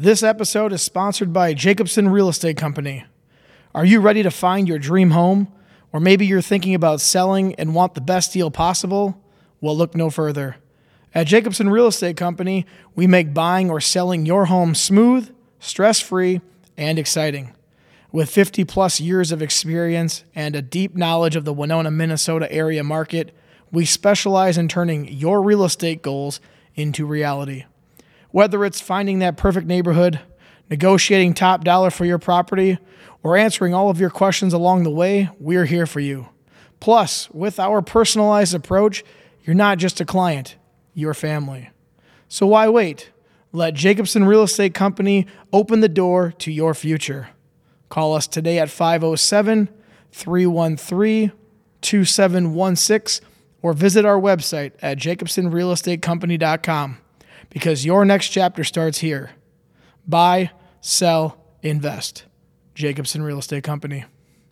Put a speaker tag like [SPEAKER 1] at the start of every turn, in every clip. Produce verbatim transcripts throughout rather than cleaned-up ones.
[SPEAKER 1] This episode is sponsored by Jacobson Real Estate Company. Are you ready to find your dream home? Or maybe you're thinking about selling and want the best deal possible? Well, look no further. At Jacobson Real Estate Company, we make buying or selling your home smooth, stress-free, and exciting. With fifty plus years of experience and a deep knowledge of the Winona, Minnesota area market, we specialize in turning your real estate goals into reality. Whether it's finding that perfect neighborhood, negotiating top dollar for your property, or answering all of your questions along the way, we're here for you. Plus, with our personalized approach, you're not just a client, you're family. So why wait? Let Jacobson Real Estate Company open the door to your future. Call us today at five oh seven, three one three, two seven one six or visit our website at jacobson real estate company dot com. Because your next chapter starts here. Buy, sell, invest. Jacobson Real Estate Company.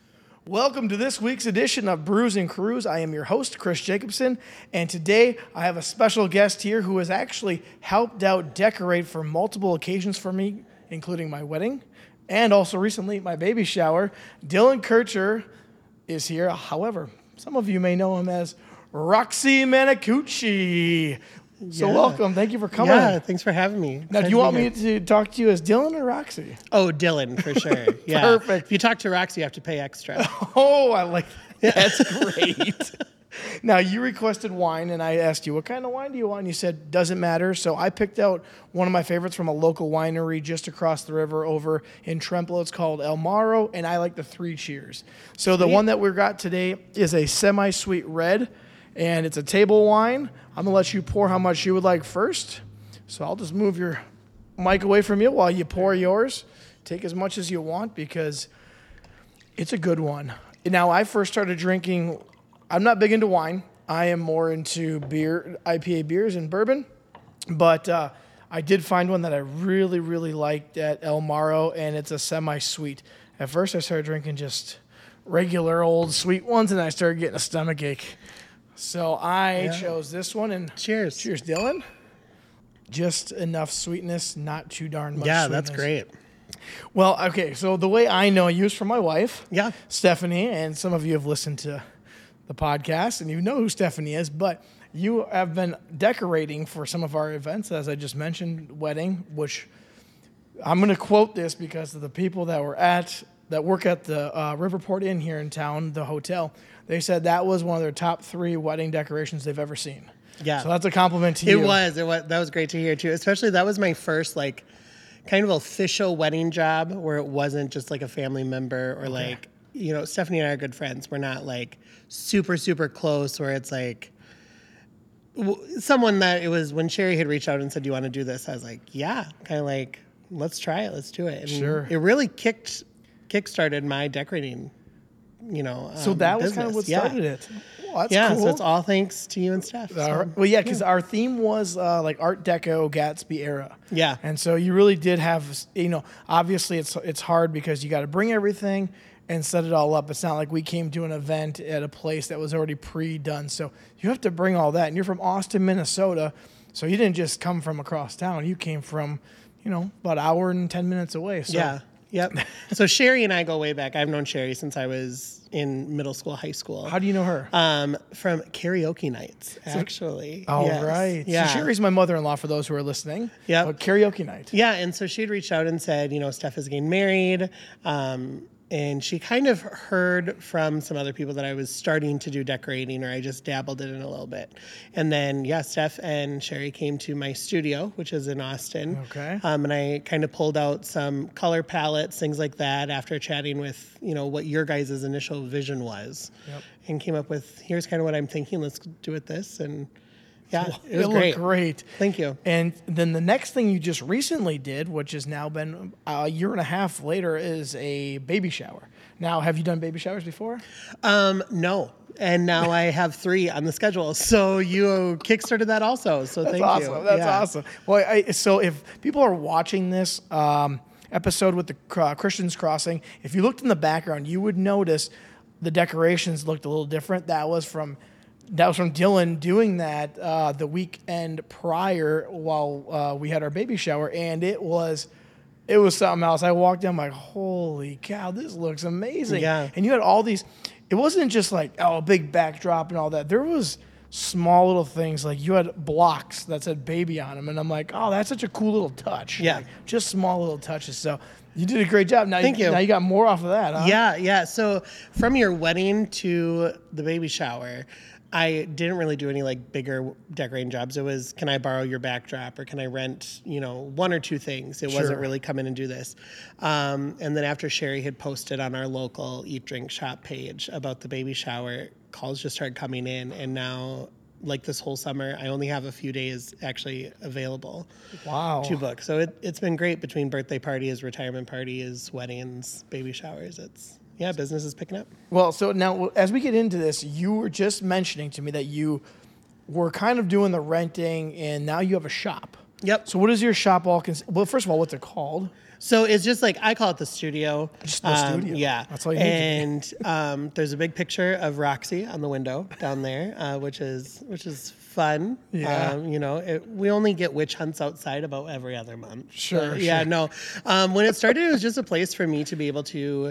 [SPEAKER 1] Welcome to this week's edition of Brews and Crews. I am your host, Chris Jacobson, and today I have a special guest here who has actually helped out decorate for multiple occasions for me, including my wedding and also recently my baby shower. Dylan Kircher is here. However, some of you may know him as Roxy Manacucci. So yeah. Welcome. Thank you for coming.
[SPEAKER 2] Yeah, thanks for having me.
[SPEAKER 1] Now, do you want me to talk to you as Dylan or Roxy?
[SPEAKER 2] Oh, Dylan, for sure. Yeah.
[SPEAKER 1] Perfect.
[SPEAKER 2] If you talk to Roxy, you have to pay extra.
[SPEAKER 1] Oh, I like that. That's great. Now, you requested wine, and I asked you, what kind of wine do you want? And you said, doesn't matter. So I picked out one of my favorites from a local winery just across the river over in Trempealeau. It's called El Maro, and I like the Three Cheers. So Sweet. The one that we got today is a semi-sweet red, and it's a table wine. I'm going to let you pour how much you would like first. So I'll just move your mic away from you while you pour yours. Take as much as you want because it's a good one. Now, I first started drinking, I'm not big into wine. I am more into beer, I P A beers and bourbon. But uh, I did find one that I really, really liked at El Maro, and it's a semi-sweet. At first, I started drinking just regular old sweet ones, and I started getting a stomach ache. So I yeah. chose this one, and
[SPEAKER 2] cheers.
[SPEAKER 1] Cheers, Dylan. Just enough sweetness, not too darn much
[SPEAKER 2] Yeah,
[SPEAKER 1] sweetness.
[SPEAKER 2] That's great.
[SPEAKER 1] Well, okay, so the way I know you is from my wife,
[SPEAKER 2] yeah,
[SPEAKER 1] Stephanie, and some of you have listened to the podcast, and you know who Stephanie is, but you have been decorating for some of our events, as I just mentioned, wedding, which I'm going to quote this because of the people that were at, that work at the uh, Riverport Inn here in town, the hotel. They said that was one of their top three wedding decorations they've ever seen.
[SPEAKER 2] Yeah.
[SPEAKER 1] So that's a compliment to
[SPEAKER 2] it
[SPEAKER 1] you.
[SPEAKER 2] It was. It was. That was great to hear, too. Especially that was my first, like, kind of official wedding job where it wasn't just, like, a family member or, okay. like, you know, Stephanie and I are good friends. We're not, like, super, super close where it's, like, w- someone that it was when Sherry had reached out and said, do you want to do this? I was like, yeah. Kind of like, let's try it. Let's do it. And
[SPEAKER 1] sure.
[SPEAKER 2] It really kicked, kick-started my decorating You know, um,
[SPEAKER 1] so that was
[SPEAKER 2] business.
[SPEAKER 1] kind of what
[SPEAKER 2] yeah.
[SPEAKER 1] started it. Well, that's
[SPEAKER 2] yeah,
[SPEAKER 1] cool.
[SPEAKER 2] so it's all thanks to you and Steph. So.
[SPEAKER 1] All right. Well, yeah, because yeah. our theme was uh, like Art Deco, Gatsby era.
[SPEAKER 2] Yeah,
[SPEAKER 1] and so you really did have, you know, obviously it's it's hard because you got to bring everything and set it all up. It's not like we came to an event at a place that was already pre-done. So you have to bring all that, and you're from Austin, Minnesota, so you didn't just come from across town. You came from, you know, about an hour and ten minutes away. So.
[SPEAKER 2] Yeah. Yep. So Sherry and I go way back. I've known Sherry since I was in middle school, high school.
[SPEAKER 1] How do you know her?
[SPEAKER 2] Um, from karaoke nights, actually.
[SPEAKER 1] All
[SPEAKER 2] yes.
[SPEAKER 1] right.
[SPEAKER 2] Yeah.
[SPEAKER 1] So Sherry's my mother-in-law for those who are listening.
[SPEAKER 2] Yeah.
[SPEAKER 1] Karaoke night.
[SPEAKER 2] Yeah. And so she'd reached out and said, you know, Steph is getting married. Um, and she kind of heard from some other people that I was starting to do decorating, or I just dabbled in it a little bit. And then, yeah, Steph and Sherry came to my studio, which is in Austin.
[SPEAKER 1] Okay.
[SPEAKER 2] Um, and I kind of pulled out some color palettes, things like that, after chatting with, you know, what your guys' initial vision was.
[SPEAKER 1] Yep.
[SPEAKER 2] And came up with, here's kind of what I'm thinking, let's do it this. And yeah,
[SPEAKER 1] well,
[SPEAKER 2] it was
[SPEAKER 1] it
[SPEAKER 2] great.
[SPEAKER 1] great.
[SPEAKER 2] Thank you.
[SPEAKER 1] And then the next thing you just recently did, which has now been a year and a half later, is a baby shower. Now, have you done baby showers before?
[SPEAKER 2] Um, no. And now I have three on the schedule. So you kickstarted that also. So
[SPEAKER 1] That's
[SPEAKER 2] thank
[SPEAKER 1] awesome.
[SPEAKER 2] you.
[SPEAKER 1] That's
[SPEAKER 2] yeah.
[SPEAKER 1] awesome. Well, I, so if people are watching this um, episode with the uh, Christians Crossing, if you looked in the background, you would notice the decorations looked a little different. That was from That was from Dylan doing that uh, the weekend prior while uh, we had our baby shower, and it was It was something else. I walked in, I'm like, holy cow, this looks amazing.
[SPEAKER 2] Yeah.
[SPEAKER 1] And you had all these, it wasn't just like, oh, a big backdrop and all that. There was small little things, like you had blocks that said baby on them. And I'm like, oh, that's such a cool little touch.
[SPEAKER 2] Yeah.
[SPEAKER 1] Like, just small little touches. So you did a great job. Now
[SPEAKER 2] Thank you.
[SPEAKER 1] Now you got more off of that, huh?
[SPEAKER 2] Yeah, yeah. So from your wedding to the baby shower, I didn't really do any like bigger decorating jobs. It was, can I borrow your backdrop or can I rent, you know, one or two things? It
[SPEAKER 1] Sure.
[SPEAKER 2] wasn't really come in and do this. Um, and then after Sherry had posted on our local Eat Drink Shop page about the baby shower, calls just started coming in. And now, like this whole summer, I only have a few days actually available
[SPEAKER 1] Wow.
[SPEAKER 2] to book. So it, it's been great between birthday parties, retirement parties, weddings, baby showers. It's, yeah, business is picking up.
[SPEAKER 1] Well, so now as we get into this, you were just mentioning to me that you were kind of doing the renting and now you have a shop.
[SPEAKER 2] Yep.
[SPEAKER 1] So what is your shop all consist? Well, first of all, what's it called?
[SPEAKER 2] So it's just like, I call it the studio.
[SPEAKER 1] Just the
[SPEAKER 2] Um,
[SPEAKER 1] studio.
[SPEAKER 2] Yeah.
[SPEAKER 1] That's all you need.
[SPEAKER 2] And um, there's a big picture of Roxy on the window down there, uh, which is which is fun.
[SPEAKER 1] Yeah.
[SPEAKER 2] Um, you know, it, we only get witch hunts outside about every other month.
[SPEAKER 1] Sure,
[SPEAKER 2] Uh, yeah,
[SPEAKER 1] sure.
[SPEAKER 2] no. Um, when it started, it was just a place for me to be able to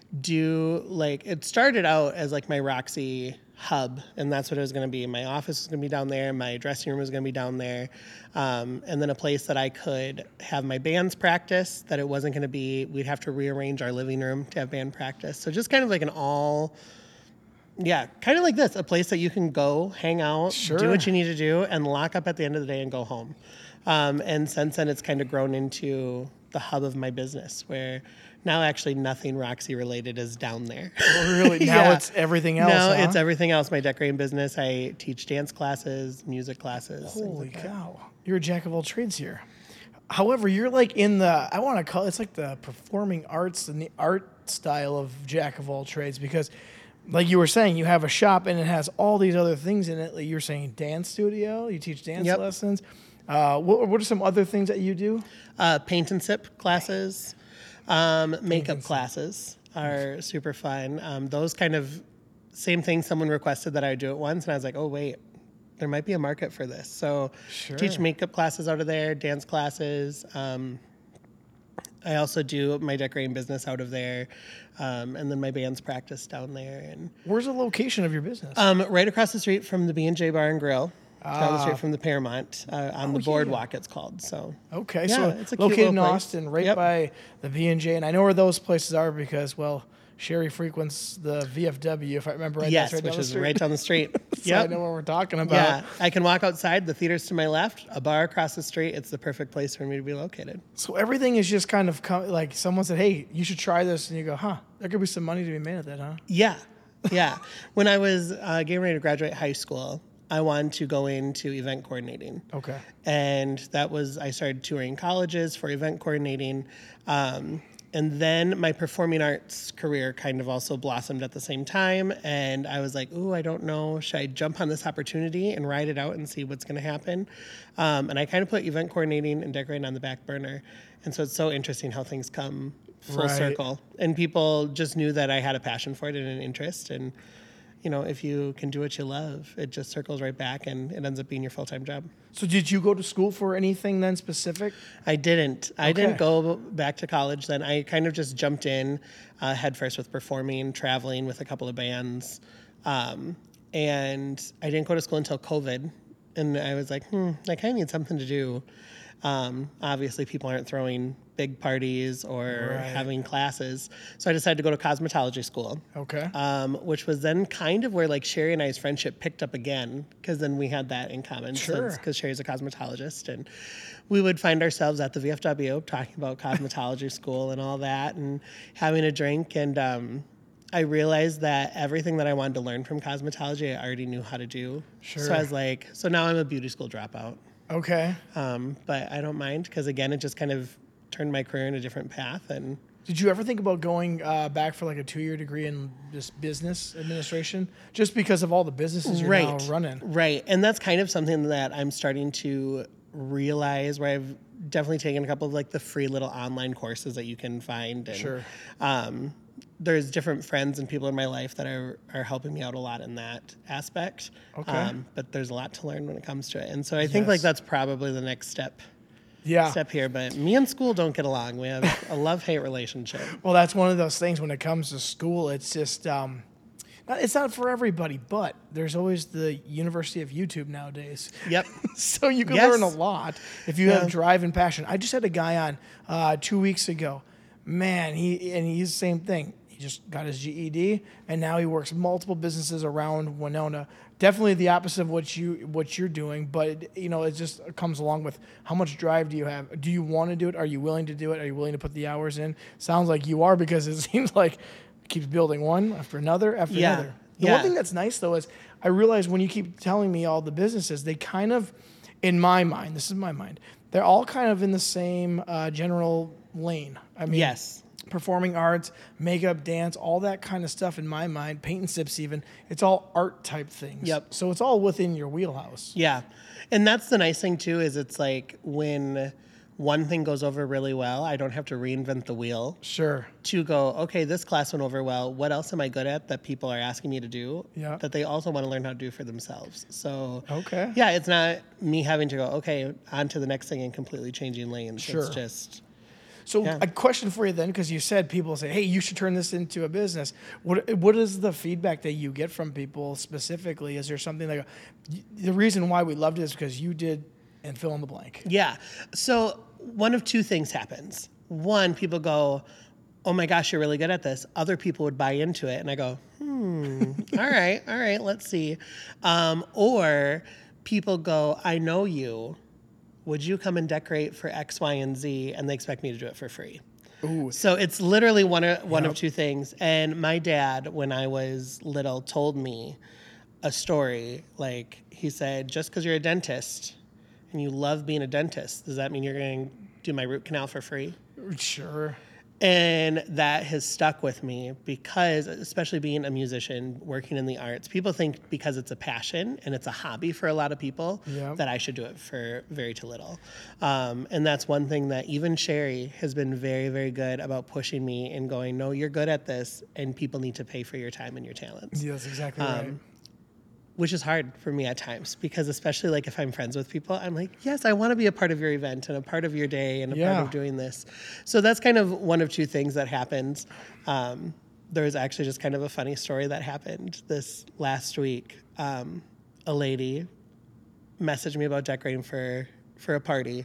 [SPEAKER 2] do, like, it started out as like my Roxy hub, and that's what it was going to be. My office was going to be down there, my dressing room was going to be down there, um, and then a place that I could have my bands practice, that it wasn't going to be, we'd have to rearrange our living room to have band practice. So just kind of like an all, yeah, kind of like this, a place that you can go, hang out,
[SPEAKER 1] Sure.
[SPEAKER 2] do what you need to do, and lock up at the end of the day and go home. Um, and since then, it's kind of grown into the hub of my business, where now actually nothing Roxy related is down there.
[SPEAKER 1] Really? Now
[SPEAKER 2] Yeah.
[SPEAKER 1] it's everything else.
[SPEAKER 2] No,
[SPEAKER 1] huh?
[SPEAKER 2] it's everything else. My decorating business. I teach dance classes, music classes. things
[SPEAKER 1] Holy
[SPEAKER 2] like that.
[SPEAKER 1] cow. You're a jack of all trades here. However, you're like in the, I want to call it's like the performing arts and the art style of jack of all trades, because like you were saying, you have a shop and it has all these other things in it. Like you were saying dance studio, you teach dance
[SPEAKER 2] Yep.
[SPEAKER 1] lessons. Uh, what, what are some other things that you do?
[SPEAKER 2] Uh, paint and sip classes, um, makeup classes are super fun. Um, those kind of same thing. Someone requested that I do it once, and I was like, oh wait, there might be a market for this. So
[SPEAKER 1] Sure.
[SPEAKER 2] teach makeup classes out of there, dance classes. Um, I also do my decorating business out of there, um, and then my band's practice down there. And
[SPEAKER 1] Where's the location of your business?
[SPEAKER 2] um, right across the street from the B and J Bar and Grill, down the
[SPEAKER 1] Ah.
[SPEAKER 2] street from the Paramount, uh, on the
[SPEAKER 1] yeah.
[SPEAKER 2] boardwalk, it's called. So
[SPEAKER 1] Okay,
[SPEAKER 2] Yeah,
[SPEAKER 1] so
[SPEAKER 2] it's a cute
[SPEAKER 1] located in
[SPEAKER 2] little place.
[SPEAKER 1] Austin, right
[SPEAKER 2] Yep.
[SPEAKER 1] by the B and J, and I know where those places are because, well, Sherry frequents the V F W, if I remember right.
[SPEAKER 2] yes,
[SPEAKER 1] That's right
[SPEAKER 2] which
[SPEAKER 1] down the
[SPEAKER 2] is
[SPEAKER 1] street.
[SPEAKER 2] right down the street.
[SPEAKER 1] So I
[SPEAKER 2] Yep.
[SPEAKER 1] know what we're talking about.
[SPEAKER 2] Yeah, I can walk outside. The theater's to my left, a bar across the street. It's the perfect place for me to be located.
[SPEAKER 1] So everything is just kind of co- like someone said, "Hey, you should try this," and you go, "Huh? There could be some money to be made at that, huh?"
[SPEAKER 2] Yeah, yeah. When I was uh, getting ready to graduate high school, I wanted to go into event coordinating.
[SPEAKER 1] Okay.
[SPEAKER 2] And that was, I started touring colleges for event coordinating. Um, and then my performing arts career kind of also blossomed at the same time. And I was like, ooh, I don't know. Should I jump on this opportunity and ride it out and see what's going to happen? Um, and I kind of put event coordinating and decorating on the back burner. And so it's so interesting how things come full
[SPEAKER 1] Right.
[SPEAKER 2] circle. And people just knew that I had a passion for it and an interest. And you know, if you can do what you love, it just circles right back and it ends up being your full-time job.
[SPEAKER 1] So did you go to school for anything then specific?
[SPEAKER 2] I didn't. I
[SPEAKER 1] Okay.
[SPEAKER 2] didn't go back to college then. I kind of just jumped in uh, head first with performing, traveling with a couple of bands. Um, and I didn't go to school until COVID. And I was like, hmm, I kind of need something to do. Um, obviously, people aren't throwing big parties or
[SPEAKER 1] Right.
[SPEAKER 2] having classes. So I decided to go to cosmetology school.
[SPEAKER 1] Okay.
[SPEAKER 2] Um, which was then kind of where like Sherry and I's friendship picked up again, because then we had that in common.
[SPEAKER 1] Sure.
[SPEAKER 2] Because Sherry's a cosmetologist, and we would find ourselves at the V F W talking about cosmetology school and all that, and having a drink. And um, I realized that everything that I wanted to learn from cosmetology, I already knew how to do.
[SPEAKER 1] Sure.
[SPEAKER 2] So I was like, so now I'm a beauty school dropout.
[SPEAKER 1] Okay.
[SPEAKER 2] Um, but I don't mind, because again, it just kind of turned my career in a different path. And
[SPEAKER 1] Did you ever think about going uh, back for like a two-year degree in just business administration, just because of all the businesses you're now running?
[SPEAKER 2] Right. And that's kind of something that I'm starting to realize, where I've definitely taken a couple of like the free little online courses that you can find. And,
[SPEAKER 1] Sure.
[SPEAKER 2] Um, there's different friends and people in my life that are, are helping me out a lot in that aspect.
[SPEAKER 1] Okay.
[SPEAKER 2] Um, but there's a lot to learn when it comes to it. And so I think like
[SPEAKER 1] Yes.
[SPEAKER 2] that's probably the next step
[SPEAKER 1] Yeah.
[SPEAKER 2] step here. But me and school don't get along. We have a love-hate relationship.
[SPEAKER 1] Well, that's one of those things when it comes to school. It's just, um, not- it's not for everybody, but there's always the University of YouTube nowadays.
[SPEAKER 2] Yep.
[SPEAKER 1] So you can
[SPEAKER 2] Yes.
[SPEAKER 1] learn a lot if you
[SPEAKER 2] Yeah.
[SPEAKER 1] have drive and passion. I just had a guy on uh, two weeks ago. Man, he and he's the same thing. He just got his G E D, and now he works multiple businesses around Winona. Definitely the opposite of what you what you're doing, but you know it just comes along with how much drive do you have? Do you want to do it? Are you willing to do it? Are you willing to put the hours in? Sounds like you are, because it seems like it keeps building one after another after
[SPEAKER 2] Yeah.
[SPEAKER 1] another. The
[SPEAKER 2] Yeah.
[SPEAKER 1] one thing that's nice though is I realize when you keep telling me all the businesses, they kind of, in my mind, this is my mind, they're all kind of in the same uh, general lane. I mean,
[SPEAKER 2] Yes.
[SPEAKER 1] performing arts, makeup, dance, all that kind of stuff in my mind, paint and sips even, it's all art type things.
[SPEAKER 2] Yep.
[SPEAKER 1] So it's all within your wheelhouse.
[SPEAKER 2] Yeah. And that's the nice thing too, is it's like when one thing goes over really well, I don't have to reinvent the wheel
[SPEAKER 1] Sure.
[SPEAKER 2] to go, okay, this class went over well. What else am I good at that people are asking me to do
[SPEAKER 1] Yeah.
[SPEAKER 2] that they also want to learn how to do for themselves? So,
[SPEAKER 1] Okay.
[SPEAKER 2] yeah, it's not me having to go, okay, on to the next thing and completely changing lanes.
[SPEAKER 1] Sure.
[SPEAKER 2] It's just,
[SPEAKER 1] So
[SPEAKER 2] Yeah.
[SPEAKER 1] a question for you then, because you said people say, hey, you should turn this into a business. What What is the feedback that you get from people specifically? Is there something like, the reason why we loved it is because you did, and fill in the blank.
[SPEAKER 2] yeah. So one of two things happens. One, people go, oh my gosh, you're really good at this. Other people would buy into it. And I go, hmm, all right, all right, let's see. Um, or people go, I know you. Would you come and decorate for X, Y, and Z? And they expect me to do it for free.
[SPEAKER 1] Ooh.
[SPEAKER 2] So it's literally one of, one
[SPEAKER 1] Yep.
[SPEAKER 2] of two things. And my dad, when I was little, told me a story. Like, he said, just because you're a dentist and you love being a dentist, does that mean you're going to do my root canal for free?
[SPEAKER 1] Sure.
[SPEAKER 2] And that has stuck with me because, especially being a musician, working in the arts, people think because it's a passion and it's a hobby for a lot of people
[SPEAKER 1] Yeah.
[SPEAKER 2] that I should do it for very too little. Um, and that's one thing that even Sherry has been very, very good about pushing me and going, no, you're good at this and people need to pay for your time and your talents.
[SPEAKER 1] Yeah, that's exactly
[SPEAKER 2] Um,
[SPEAKER 1] right.
[SPEAKER 2] Which is hard for me at times because, especially like if I'm friends with people, I'm like, yes, I want to be a part of your event and a part of your day and a
[SPEAKER 1] Yeah.
[SPEAKER 2] part of doing this. So that's kind of one of two things that happened. Um, there was actually just kind of a funny story that happened this last week. Um, a lady messaged me about decorating for, for a party.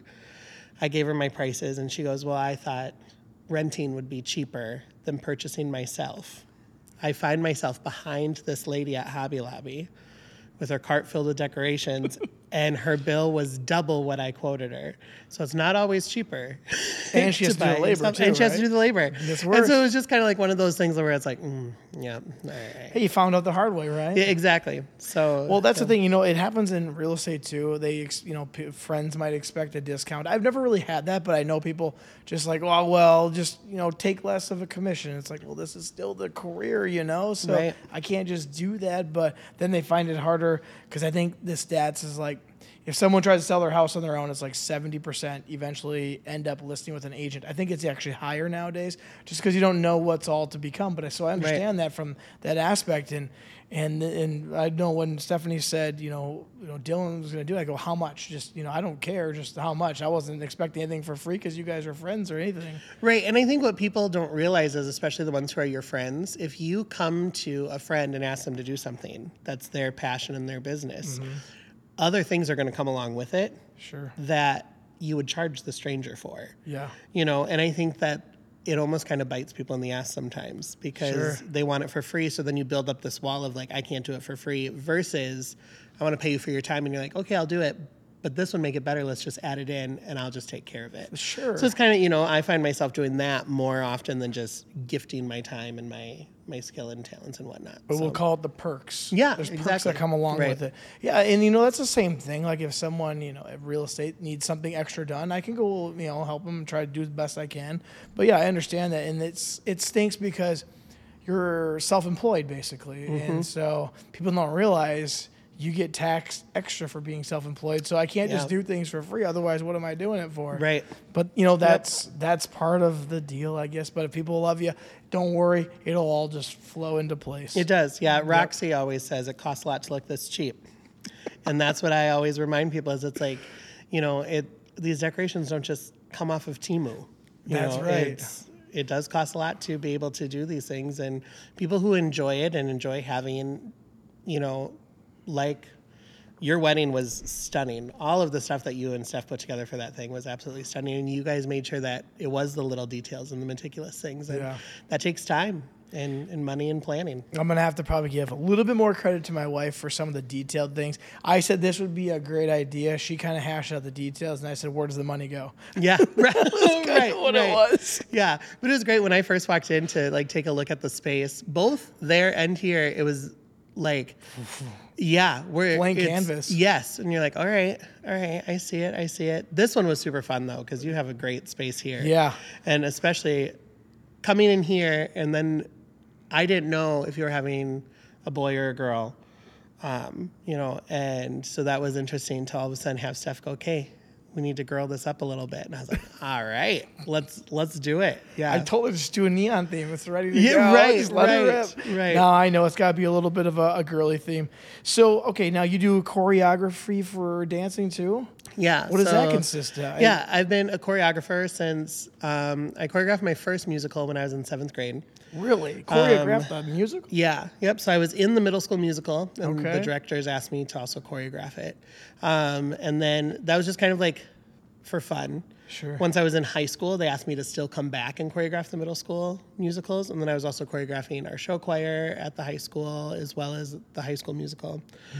[SPEAKER 2] I gave her my prices and she goes, well, I thought renting would be cheaper than purchasing myself. I find myself behind this lady at Hobby Lobby with her cart filled with decorations, and her bill was double what I quoted her. So it's not always cheaper.
[SPEAKER 1] And she has to do the
[SPEAKER 2] buy
[SPEAKER 1] labor,
[SPEAKER 2] yourself-
[SPEAKER 1] too,
[SPEAKER 2] And she has to
[SPEAKER 1] right?
[SPEAKER 2] do the labor.
[SPEAKER 1] That's
[SPEAKER 2] And
[SPEAKER 1] worse.
[SPEAKER 2] so it was just kind of like one of those things where it's like, mm, yeah, all right.
[SPEAKER 1] Hey, you found out the hard way, right?
[SPEAKER 2] Yeah, exactly. So
[SPEAKER 1] Well, that's the thing. You know, it happens in real estate too. They, ex- you know, p- friends might expect a discount. I've never really had that, but I know people just like, oh, well, just you know, take less of a commission. It's like, well, this is still the career, you know, so
[SPEAKER 2] Right.
[SPEAKER 1] I can't just do that. But then they find it harder because I think the stats is like, if someone tries to sell their house on their own, it's like seventy percent eventually end up listing with an agent. I think it's actually higher nowadays just because you don't know what's all to become. But I, so I understand that from that aspect. And and and I know when Stephanie said, you know, you know, Dylan was going to do it, I go, how much? Just, you know, I don't care, just how much. I wasn't expecting anything for free because you guys are friends or anything.
[SPEAKER 2] Right. And I think what people don't realize is, especially the ones who are your friends, if you come to a friend and ask them to do something that's their passion and their business, other things are going to come along with it
[SPEAKER 1] Sure.
[SPEAKER 2] that you would charge the stranger for.
[SPEAKER 1] Yeah.
[SPEAKER 2] You know, and I think that it almost kind of bites people in the ass sometimes because
[SPEAKER 1] Sure.
[SPEAKER 2] they want it for free. So then you build up this wall of like, I can't do it for free versus I want to pay you for your time. And you're like, okay, I'll do it. But this would make it better. Let's just add it in and I'll just take care of it.
[SPEAKER 1] Sure.
[SPEAKER 2] So it's kind of, you know, I find myself doing that more often than just gifting my time and my, my skill and talents and whatnot.
[SPEAKER 1] But we'll
[SPEAKER 2] So-
[SPEAKER 1] call it the perks.
[SPEAKER 2] Yeah,
[SPEAKER 1] There's perks
[SPEAKER 2] exactly.
[SPEAKER 1] that come along
[SPEAKER 2] Right.
[SPEAKER 1] with it. Yeah, and you know, that's the same thing. Like if someone, you know, if real estate needs something extra done, I can go, you know, help them, try to do the best I can. But yeah, I understand that. And it's it stinks because you're self-employed basically.
[SPEAKER 2] Mm-hmm.
[SPEAKER 1] And so people don't realize you get taxed extra for being self-employed. So I can't just
[SPEAKER 2] Yeah.
[SPEAKER 1] do things for free. Otherwise, what am I doing it for?
[SPEAKER 2] Right.
[SPEAKER 1] But you know, that's that's part of the deal, I guess. But if people love you, don't worry, it'll all just flow into place.
[SPEAKER 2] It does, yeah. Roxy always says it costs a lot to look this cheap, and that's what I always remind people is it's like, you know, it. these decorations don't just come off of Temu. You
[SPEAKER 1] That's
[SPEAKER 2] know,
[SPEAKER 1] right.
[SPEAKER 2] It's, it does cost a lot to be able to do these things, and people who enjoy it and enjoy having, you know, like your wedding was stunning. All of the stuff that you and Steph put together for that thing was absolutely stunning, and you guys made sure that it was the little details and the meticulous things, and
[SPEAKER 1] Yeah.
[SPEAKER 2] that takes time and, and money and planning.
[SPEAKER 1] I'm going to have to probably give a little bit more credit to my wife for some of the detailed things. I said this would be a great idea. She kind of hashed out the details, and I said, where does the money go?
[SPEAKER 2] Yeah, right. right,
[SPEAKER 1] what
[SPEAKER 2] right.
[SPEAKER 1] it was.
[SPEAKER 2] Yeah, but it was great when I first walked in to like take a look at the space, both there and here. It was like, yeah, we're
[SPEAKER 1] Blank
[SPEAKER 2] it's-
[SPEAKER 1] canvas.
[SPEAKER 2] Yes, and you're like, all right, all right, I see it, I see it. This one was super fun though because you have a great space here.
[SPEAKER 1] Yeah.
[SPEAKER 2] and especially coming in here, and then I didn't know if you were having a boy or a girl, um, you know, and so that was interesting to all of a sudden have Steph go, okay, we need to girl this up a little bit. And I was like, all right, let's let's do it. Yeah.
[SPEAKER 1] I told her just do a neon theme. It's ready to
[SPEAKER 2] Yeah,
[SPEAKER 1] go.
[SPEAKER 2] right,
[SPEAKER 1] Just let
[SPEAKER 2] right,
[SPEAKER 1] it rip.
[SPEAKER 2] right.
[SPEAKER 1] Now I know it's got to be a little bit of a, a girly theme. So, okay, now you do choreography for dancing too?
[SPEAKER 2] Yeah.
[SPEAKER 1] What does that
[SPEAKER 2] so-
[SPEAKER 1] consist of?
[SPEAKER 2] Yeah, I've been a choreographer since um, I choreographed my first musical when I was in seventh grade.
[SPEAKER 1] Really? Choreographed a musical?
[SPEAKER 2] Yeah, yep. So I was in the middle school musical, and
[SPEAKER 1] Okay.
[SPEAKER 2] the directors asked me to also choreograph it. Um, and then that was just kind of like for fun.
[SPEAKER 1] Sure.
[SPEAKER 2] Once I was in high school, they asked me to still come back and choreograph the middle school musicals. And then I was also choreographing our show choir at the high school as well as the high school musical.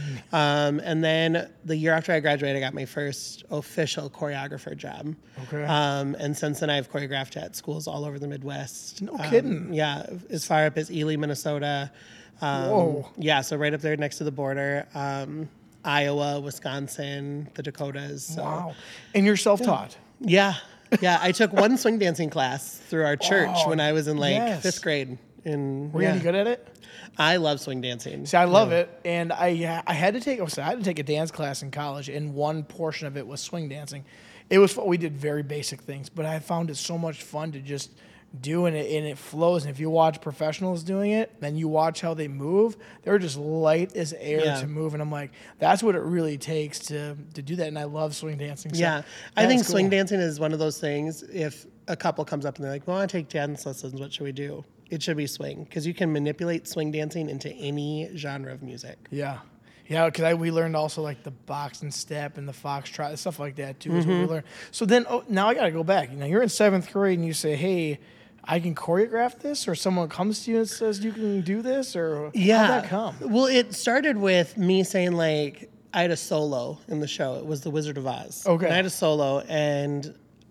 [SPEAKER 2] Um, and then the year after I graduated, I got my first official choreographer job.
[SPEAKER 1] Okay.
[SPEAKER 2] Um, and since then, I've choreographed at schools all over the Midwest.
[SPEAKER 1] No
[SPEAKER 2] Um,
[SPEAKER 1] kidding.
[SPEAKER 2] Yeah, as far up as Ely, Minnesota. Um,
[SPEAKER 1] Whoa.
[SPEAKER 2] Yeah, so right up there next to the border. Um, Iowa, Wisconsin, the Dakotas. So.
[SPEAKER 1] Wow. And you're self-taught?
[SPEAKER 2] Yeah, yeah. I took one swing dancing class through our church
[SPEAKER 1] Oh,
[SPEAKER 2] when I was in like
[SPEAKER 1] yes.
[SPEAKER 2] fifth grade. And
[SPEAKER 1] Were you
[SPEAKER 2] yeah.
[SPEAKER 1] any good at it?
[SPEAKER 2] I love swing dancing.
[SPEAKER 1] See, I love it, and I I had to take oh, so I had to take a dance class in college, and one portion of it was swing dancing. It was fun. We did very basic things, but I found it so much fun to just do, and it, and it flows. And if you watch professionals doing it, then you watch how they move. They're just light as air
[SPEAKER 2] Yeah.
[SPEAKER 1] to move, and I'm like, that's what it really takes to to do that. And I love swing dancing. So
[SPEAKER 2] Yeah, I
[SPEAKER 1] that's
[SPEAKER 2] think
[SPEAKER 1] cool.
[SPEAKER 2] swing dancing is one of those things. If a couple comes up and they're like, "Well, I want to take dance lessons. What should we do?" It should be swing because you can manipulate swing dancing into any genre of music.
[SPEAKER 1] Yeah. Yeah, because we learned also like the box and step and the foxtrot, stuff like that too. Is what
[SPEAKER 2] Mm-hmm.
[SPEAKER 1] we learned. So then, oh, now I got to go back. Now you're in seventh grade and you say, "Hey, I can choreograph this," or someone comes to you and says you can do this, or
[SPEAKER 2] Yeah.
[SPEAKER 1] how'd that come?
[SPEAKER 2] Well, it started with me saying like I had a solo in the show. It was The Wizard of Oz.
[SPEAKER 1] Okay.
[SPEAKER 2] And I had a solo, and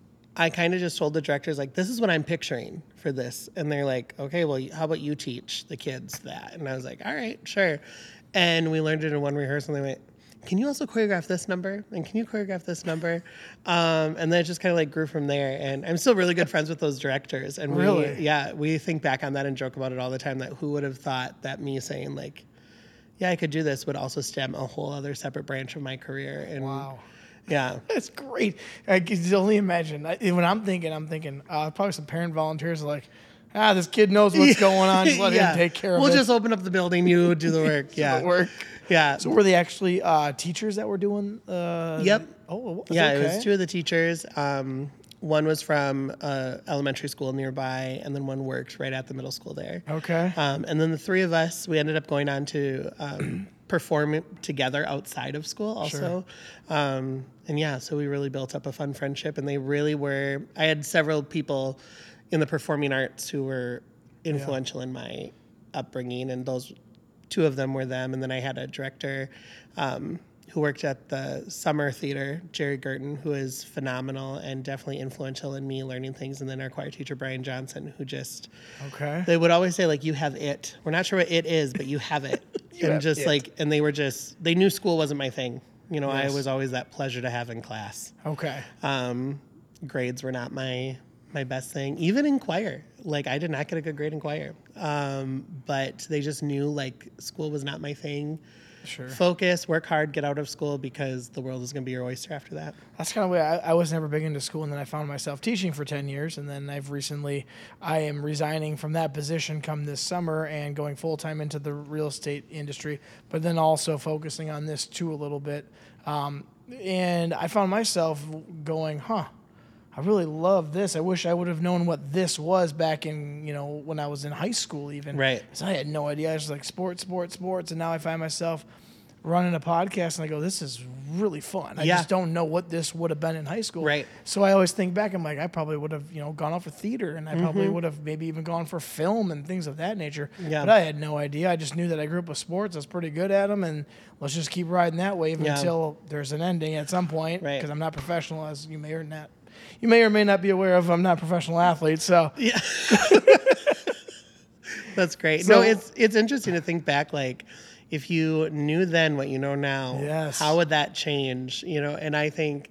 [SPEAKER 2] I kind of just told the directors like, "This is what I'm picturing for this," and they're like, "Okay, well, how about you teach the kids that?" And I was like, "All right, sure." And we learned it in one rehearsal. And they went, "Can you also choreograph this number? And can you choreograph this number?" Um, and then it just kind of like grew from there. And I'm still really good friends with those directors. And
[SPEAKER 1] Really?
[SPEAKER 2] we, yeah, we think back on that and joke about it all the time. That who would have thought that me saying like, "Yeah, I could do this," would also stem a whole other separate branch of my career. And
[SPEAKER 1] Wow.
[SPEAKER 2] yeah,
[SPEAKER 1] That's great. I can only imagine. I, when I'm thinking, I'm thinking uh, probably some parent volunteers are like, ah, this kid knows what's going on. Just let
[SPEAKER 2] yeah.
[SPEAKER 1] him take care
[SPEAKER 2] We'll
[SPEAKER 1] of it.
[SPEAKER 2] just open up the building. You do the work. yeah,
[SPEAKER 1] the work.
[SPEAKER 2] Yeah.
[SPEAKER 1] So were they actually uh, teachers that were doing? Uh,
[SPEAKER 2] Yep.
[SPEAKER 1] Oh, that's
[SPEAKER 2] Yeah,
[SPEAKER 1] okay.
[SPEAKER 2] it was two of the teachers. Um, one was from uh, elementary school nearby, and then one worked right at the middle school there.
[SPEAKER 1] Okay.
[SPEAKER 2] Um, and then the three of us, we ended up going on to um, perform together outside of school also. Um, and yeah, so we really built up a fun friendship, and they really were. I had several people in the performing arts who were influential in my upbringing, and those two of them were them. And then I had a director um, who worked at the summer theater, Jerry Gurton, who is phenomenal and definitely influential in me learning things. And then our choir teacher, Brian Johnson, who just,
[SPEAKER 1] Okay.
[SPEAKER 2] they would always say, like, you have it. We're not sure what it is, but you have it.
[SPEAKER 1] You
[SPEAKER 2] and
[SPEAKER 1] have
[SPEAKER 2] just
[SPEAKER 1] it.
[SPEAKER 2] like, and they were just, they knew school wasn't my thing. You know,
[SPEAKER 1] Yes.
[SPEAKER 2] I was always that pleasure to have in class.
[SPEAKER 1] Okay.
[SPEAKER 2] Um, grades were not my my best thing, even in choir. Like, I did not get a good grade in choir, um, but they just knew like school was not my thing.
[SPEAKER 1] Sure.
[SPEAKER 2] Focus, work hard, get out of school because the world is going to be your oyster after that.
[SPEAKER 1] That's kind of way I, I was never big into school, and then I found myself teaching for ten years, and then I've recently, I am resigning from that position come this summer and going full time into the real estate industry, but then also focusing on this too a little bit. Um, and I found myself going, huh, I really love this. I wish I would have known what this was back in, you know, when I was in high school even.
[SPEAKER 2] Right.
[SPEAKER 1] Because I had no idea. I was just like sports, sports, sports. And now I find myself running a podcast and I go, this is really fun. I
[SPEAKER 2] Yeah.
[SPEAKER 1] just don't know what this would have been in high school.
[SPEAKER 2] Right.
[SPEAKER 1] So I always think back, I'm like, I probably would have, you know, gone off for theater and I probably would have maybe even gone for film and things of that nature.
[SPEAKER 2] Yeah.
[SPEAKER 1] But I had no idea. I just knew that I grew up with sports. I was pretty good at them and let's just keep riding that wave
[SPEAKER 2] Yeah.
[SPEAKER 1] until there's an ending at some point.
[SPEAKER 2] Right.
[SPEAKER 1] Because I'm not professional, as you may or not. You may or may not be aware of. I'm not a professional athlete, so
[SPEAKER 2] Yeah. That's great.
[SPEAKER 1] So-
[SPEAKER 2] no, it's it's interesting to think back, like, if you knew then what you know now,
[SPEAKER 1] Yes.
[SPEAKER 2] how would that change? You know, and I think,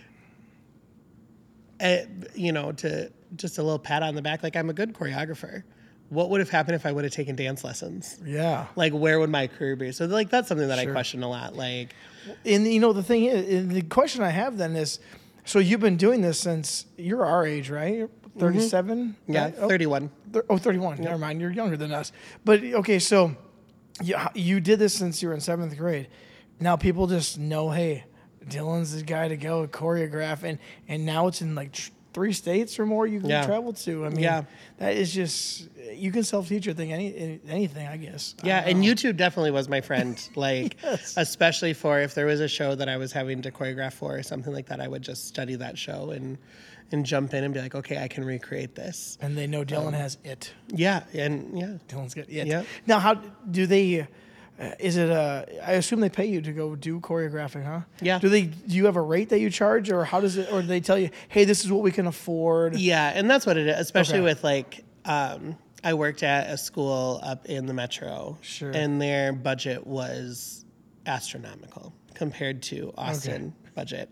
[SPEAKER 2] uh, you know, to just a little pat on the back, like, I'm a good choreographer. What would have happened if I would have taken dance lessons?
[SPEAKER 1] yeah.
[SPEAKER 2] Like, where would my career be? So, like, that's something that I
[SPEAKER 1] Sure.
[SPEAKER 2] question a lot. Like,
[SPEAKER 1] And you know the thing is, and the question I have then is, so you've been doing this since you're our age, right? You're thirty-seven.
[SPEAKER 2] yeah,
[SPEAKER 1] Right? Oh,
[SPEAKER 2] thirty-one.
[SPEAKER 1] thir- oh, thirty-one. Never mind. You're younger than us. But okay, so you, you did this since you were in seventh grade. Now people just know, hey, Dylan's the guy to go choreograph, and and now it's in like tr- three states or more you can
[SPEAKER 2] Yeah.
[SPEAKER 1] travel to. I mean,
[SPEAKER 2] Yeah.
[SPEAKER 1] that is just you can self teach your thing any anything, I guess. I
[SPEAKER 2] Yeah,
[SPEAKER 1] don't
[SPEAKER 2] and
[SPEAKER 1] know.
[SPEAKER 2] YouTube definitely was my friend. Like,
[SPEAKER 1] Yes.
[SPEAKER 2] especially for if there was a show that I was having to choreograph for or something like that, I would just study that show and and jump in and be like, okay, I can recreate this.
[SPEAKER 1] And they know Dylan
[SPEAKER 2] Um,
[SPEAKER 1] has it.
[SPEAKER 2] Yeah, and yeah,
[SPEAKER 1] Dylan's got it.
[SPEAKER 2] Yep.
[SPEAKER 1] Now, how do they? Uh, is it a? I assume they pay you to go do choreographing, huh?
[SPEAKER 2] Yeah.
[SPEAKER 1] Do they? Do you have a rate that you charge, or how does it? Or do they tell you, hey, this is what we can afford?
[SPEAKER 2] yeah, and that's what it is. Especially
[SPEAKER 1] Okay.
[SPEAKER 2] with like, um, I worked at a school up in the metro,
[SPEAKER 1] Sure.
[SPEAKER 2] and their budget was astronomical compared to Austin budget.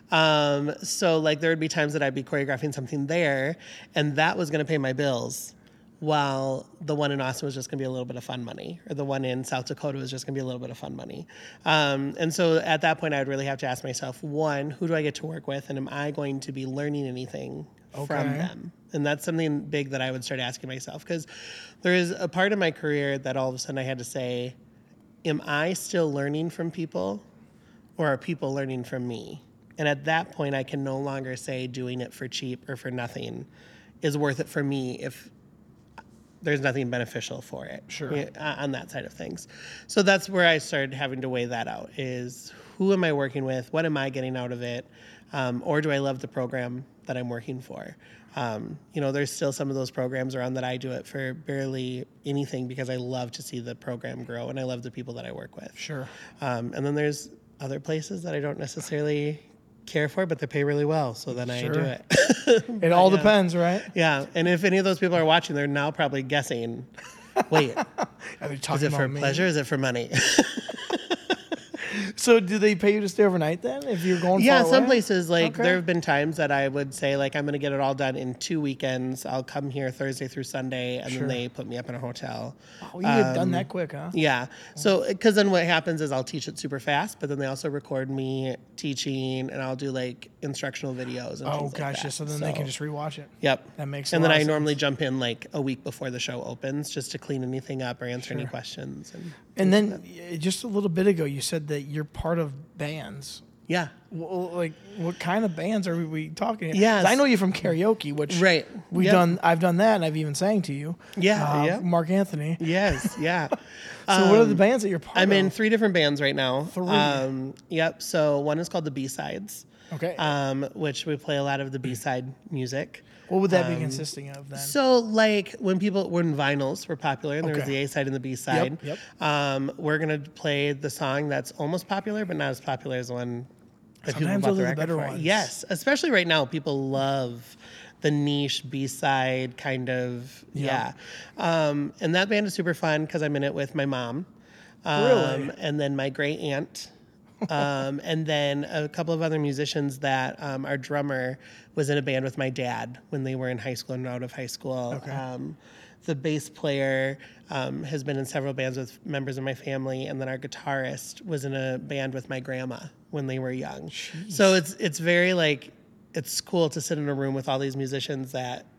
[SPEAKER 2] Um, so like there would be times that I'd be choreographing something there, and that was going to pay my bills, while the one in Austin was just going to be a little bit of fun money, or the one in South Dakota was just going to be a little bit of fun money. Um, and so at that point, I would really have to ask myself, one, who do I get to work with, and am I going to be learning anything from
[SPEAKER 1] Okay.
[SPEAKER 2] them? And that's something big that I would start asking myself, because there is a part of my career that all of a sudden I had to say, am I still learning from people, or are people learning from me? And at that point, I can no longer say doing it for cheap or for nothing is worth it for me if there's nothing beneficial for it.
[SPEAKER 1] Sure.
[SPEAKER 2] Yeah, on that side of things. So that's where I started having to weigh that out, is who am I working with? What am I getting out of it? Um, or do I love the program that I'm working for? Um, you know, there's still some of those programs around that I do it for barely anything because I love to see the program grow and I love the people that I work with.
[SPEAKER 1] Sure.
[SPEAKER 2] Um, and then there's other places that I don't necessarily care for, but they pay really well. So then I do
[SPEAKER 1] Sure.
[SPEAKER 2] it.
[SPEAKER 1] It all
[SPEAKER 2] yeah.
[SPEAKER 1] depends, right?
[SPEAKER 2] Yeah. And if any of those people are watching, they're now probably guessing, wait,
[SPEAKER 1] Are they talking
[SPEAKER 2] is it for
[SPEAKER 1] about me?
[SPEAKER 2] pleasure? Is it for money?
[SPEAKER 1] So do they pay you to stay overnight then if you're going
[SPEAKER 2] Yeah,
[SPEAKER 1] far
[SPEAKER 2] some
[SPEAKER 1] away?
[SPEAKER 2] places, like,
[SPEAKER 1] Okay.
[SPEAKER 2] there have been times that I would say, like, I'm going to get it all done in two weekends. I'll come here Thursday through Sunday, and
[SPEAKER 1] Sure.
[SPEAKER 2] then they put me up in a hotel.
[SPEAKER 1] Oh, you get done
[SPEAKER 2] Um,
[SPEAKER 1] that quick, huh?
[SPEAKER 2] Yeah. So, because then what happens is I'll teach it super fast, but then they also record me teaching, and I'll do, like, instructional videos and
[SPEAKER 1] Oh
[SPEAKER 2] things like
[SPEAKER 1] gosh,
[SPEAKER 2] that.
[SPEAKER 1] yeah, so then they can just rewatch it.
[SPEAKER 2] Yep.
[SPEAKER 1] That makes a
[SPEAKER 2] And then
[SPEAKER 1] lot
[SPEAKER 2] I
[SPEAKER 1] of
[SPEAKER 2] normally
[SPEAKER 1] sense.
[SPEAKER 2] jump in, like, a week before the show opens just to clean anything up or answer any
[SPEAKER 1] Sure.
[SPEAKER 2] questions. And,
[SPEAKER 1] And then uh, just a little bit ago, you said that you're part of bands.
[SPEAKER 2] yeah.
[SPEAKER 1] Well, like, what kind of bands are we talking?
[SPEAKER 2] Yes.
[SPEAKER 1] 'Cause I know you from karaoke, which
[SPEAKER 2] Right.
[SPEAKER 1] we've
[SPEAKER 2] Yep.
[SPEAKER 1] done. I've done that, and I've even sang to you.
[SPEAKER 2] Yeah,
[SPEAKER 1] uh,
[SPEAKER 2] yeah.
[SPEAKER 1] Mark Anthony.
[SPEAKER 2] Yes, yeah.
[SPEAKER 1] So, what are the
[SPEAKER 2] Um,
[SPEAKER 1] bands that you're part
[SPEAKER 2] I'm
[SPEAKER 1] of?
[SPEAKER 2] in three different bands right now.
[SPEAKER 1] Three.
[SPEAKER 2] Um, yep. So one is called the B-Sides,
[SPEAKER 1] Okay.
[SPEAKER 2] um, which we play a lot of the B-side music.
[SPEAKER 1] what would that be consisting of then?
[SPEAKER 2] So like when people, when vinyls were popular and there was
[SPEAKER 1] Okay.
[SPEAKER 2] the A-side and the B-side,
[SPEAKER 1] Yep,
[SPEAKER 2] Um, we're going to play the song that's almost popular, but not as popular as the one that people
[SPEAKER 1] Sometimes
[SPEAKER 2] bought
[SPEAKER 1] those
[SPEAKER 2] the
[SPEAKER 1] are the
[SPEAKER 2] record
[SPEAKER 1] better
[SPEAKER 2] for.
[SPEAKER 1] ones.
[SPEAKER 2] Yes. Especially right now, people love the niche B-side kind of,
[SPEAKER 1] Yeah.
[SPEAKER 2] yeah. Um, and that band is super fun because I'm in it with my mom. Um,
[SPEAKER 1] Really?
[SPEAKER 2] And then my great aunt. um, and then a couple of other musicians that um, our drummer was in a band with my dad when they were in high school and out of high school.
[SPEAKER 1] Okay.
[SPEAKER 2] Um, the bass player um, has been in several bands with members of my family, and then our guitarist was in a band with my grandma when they were young. So it's it's very like it's cool to sit in a room with all these musicians that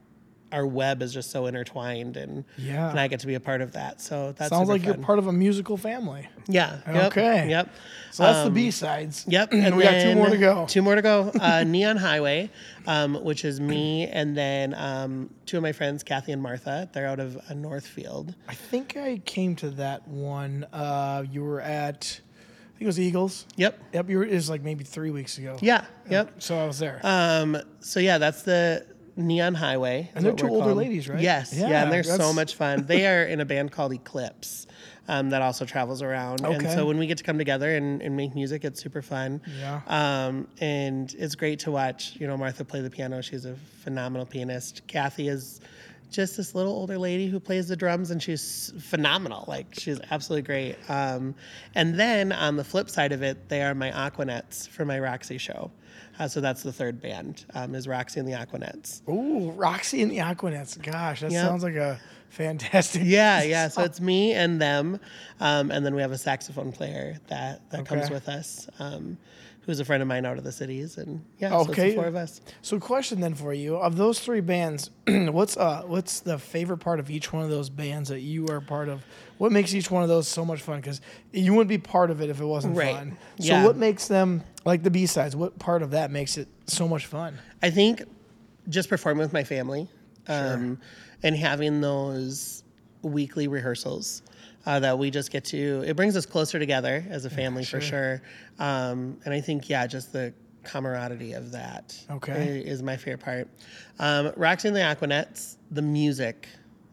[SPEAKER 2] our web is just so intertwined, and
[SPEAKER 1] Yeah.
[SPEAKER 2] and I get to be a part of that. So that's
[SPEAKER 1] Sounds
[SPEAKER 2] super
[SPEAKER 1] like
[SPEAKER 2] fun.
[SPEAKER 1] you're part of a musical family.
[SPEAKER 2] Yeah. Yep,
[SPEAKER 1] Okay.
[SPEAKER 2] Yep.
[SPEAKER 1] So that's the
[SPEAKER 2] Um,
[SPEAKER 1] B-sides.
[SPEAKER 2] Yep.
[SPEAKER 1] And we got two
[SPEAKER 2] then
[SPEAKER 1] more to go.
[SPEAKER 2] Two more to go. Uh, Neon Highway, um, which is me, and then um, two of my friends, Kathy and Martha. They're out of uh, Northfield.
[SPEAKER 1] I think I came to that one. Uh, you were at, I think it was Eagles.
[SPEAKER 2] Yep.
[SPEAKER 1] Yep, you were, it was like maybe three weeks ago.
[SPEAKER 2] Yeah. Yep.
[SPEAKER 1] So I was there.
[SPEAKER 2] Um, so yeah, that's the Neon Highway. is
[SPEAKER 1] And they're
[SPEAKER 2] what
[SPEAKER 1] two
[SPEAKER 2] we're
[SPEAKER 1] older
[SPEAKER 2] called.
[SPEAKER 1] ladies, right?
[SPEAKER 2] Yes. Yeah,
[SPEAKER 1] Yeah,
[SPEAKER 2] and they're so
[SPEAKER 1] that's-
[SPEAKER 2] much fun. They are in a band called Eclipse. Um, that also travels around. And
[SPEAKER 1] Okay.
[SPEAKER 2] so when we get to come together and, and make music, it's super fun.
[SPEAKER 1] Yeah.
[SPEAKER 2] Um, and it's great to watch, you know, Martha play the piano. She's a phenomenal pianist. Kathy is just this little older lady who plays the drums, and she's phenomenal. Like, she's absolutely great. Um, and then on the flip side of it, they are my Aquanettes for my Roxy show. Uh, so that's the third band, um, is Roxy and the Aquanettes.
[SPEAKER 1] Ooh, Roxy and the Aquanettes. Gosh, that
[SPEAKER 2] Yep.
[SPEAKER 1] sounds like a fantastic.
[SPEAKER 2] Yeah, yeah. So it's me and them, um, and then we have a saxophone player that, that comes
[SPEAKER 1] Okay.
[SPEAKER 2] with us, um, who's a friend of mine out of the cities, and yeah, so it's
[SPEAKER 1] Okay.
[SPEAKER 2] the four of us.
[SPEAKER 1] So, question then for you: of those three bands, what's uh, what's the favorite part of each one of those bands that you are part of? What makes each one of those so much fun? Because you wouldn't be part of it if it wasn't
[SPEAKER 2] Right.
[SPEAKER 1] fun. So,
[SPEAKER 2] Yeah.
[SPEAKER 1] what makes them like the B sides? What part of that makes it so much fun?
[SPEAKER 2] I think just performing with my family, um, and having those weekly rehearsals. Uh, that we just get to, it brings us closer together as a family for sure. Um, and I think, yeah, just the camaraderie of that
[SPEAKER 1] Okay.
[SPEAKER 2] i- is my favorite part. Um, Roxy and the Aquanettes, the music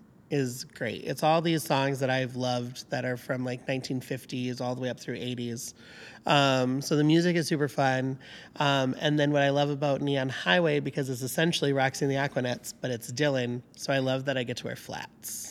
[SPEAKER 2] is great. It's all these songs that I've loved that are from like nineteen fifties all the way up through eighties. Um, so the music is super fun. Um, and then what I love about Neon Highway, because it's essentially Roxy and the Aquanettes, but it's Dylan. So I love that I get to wear flats.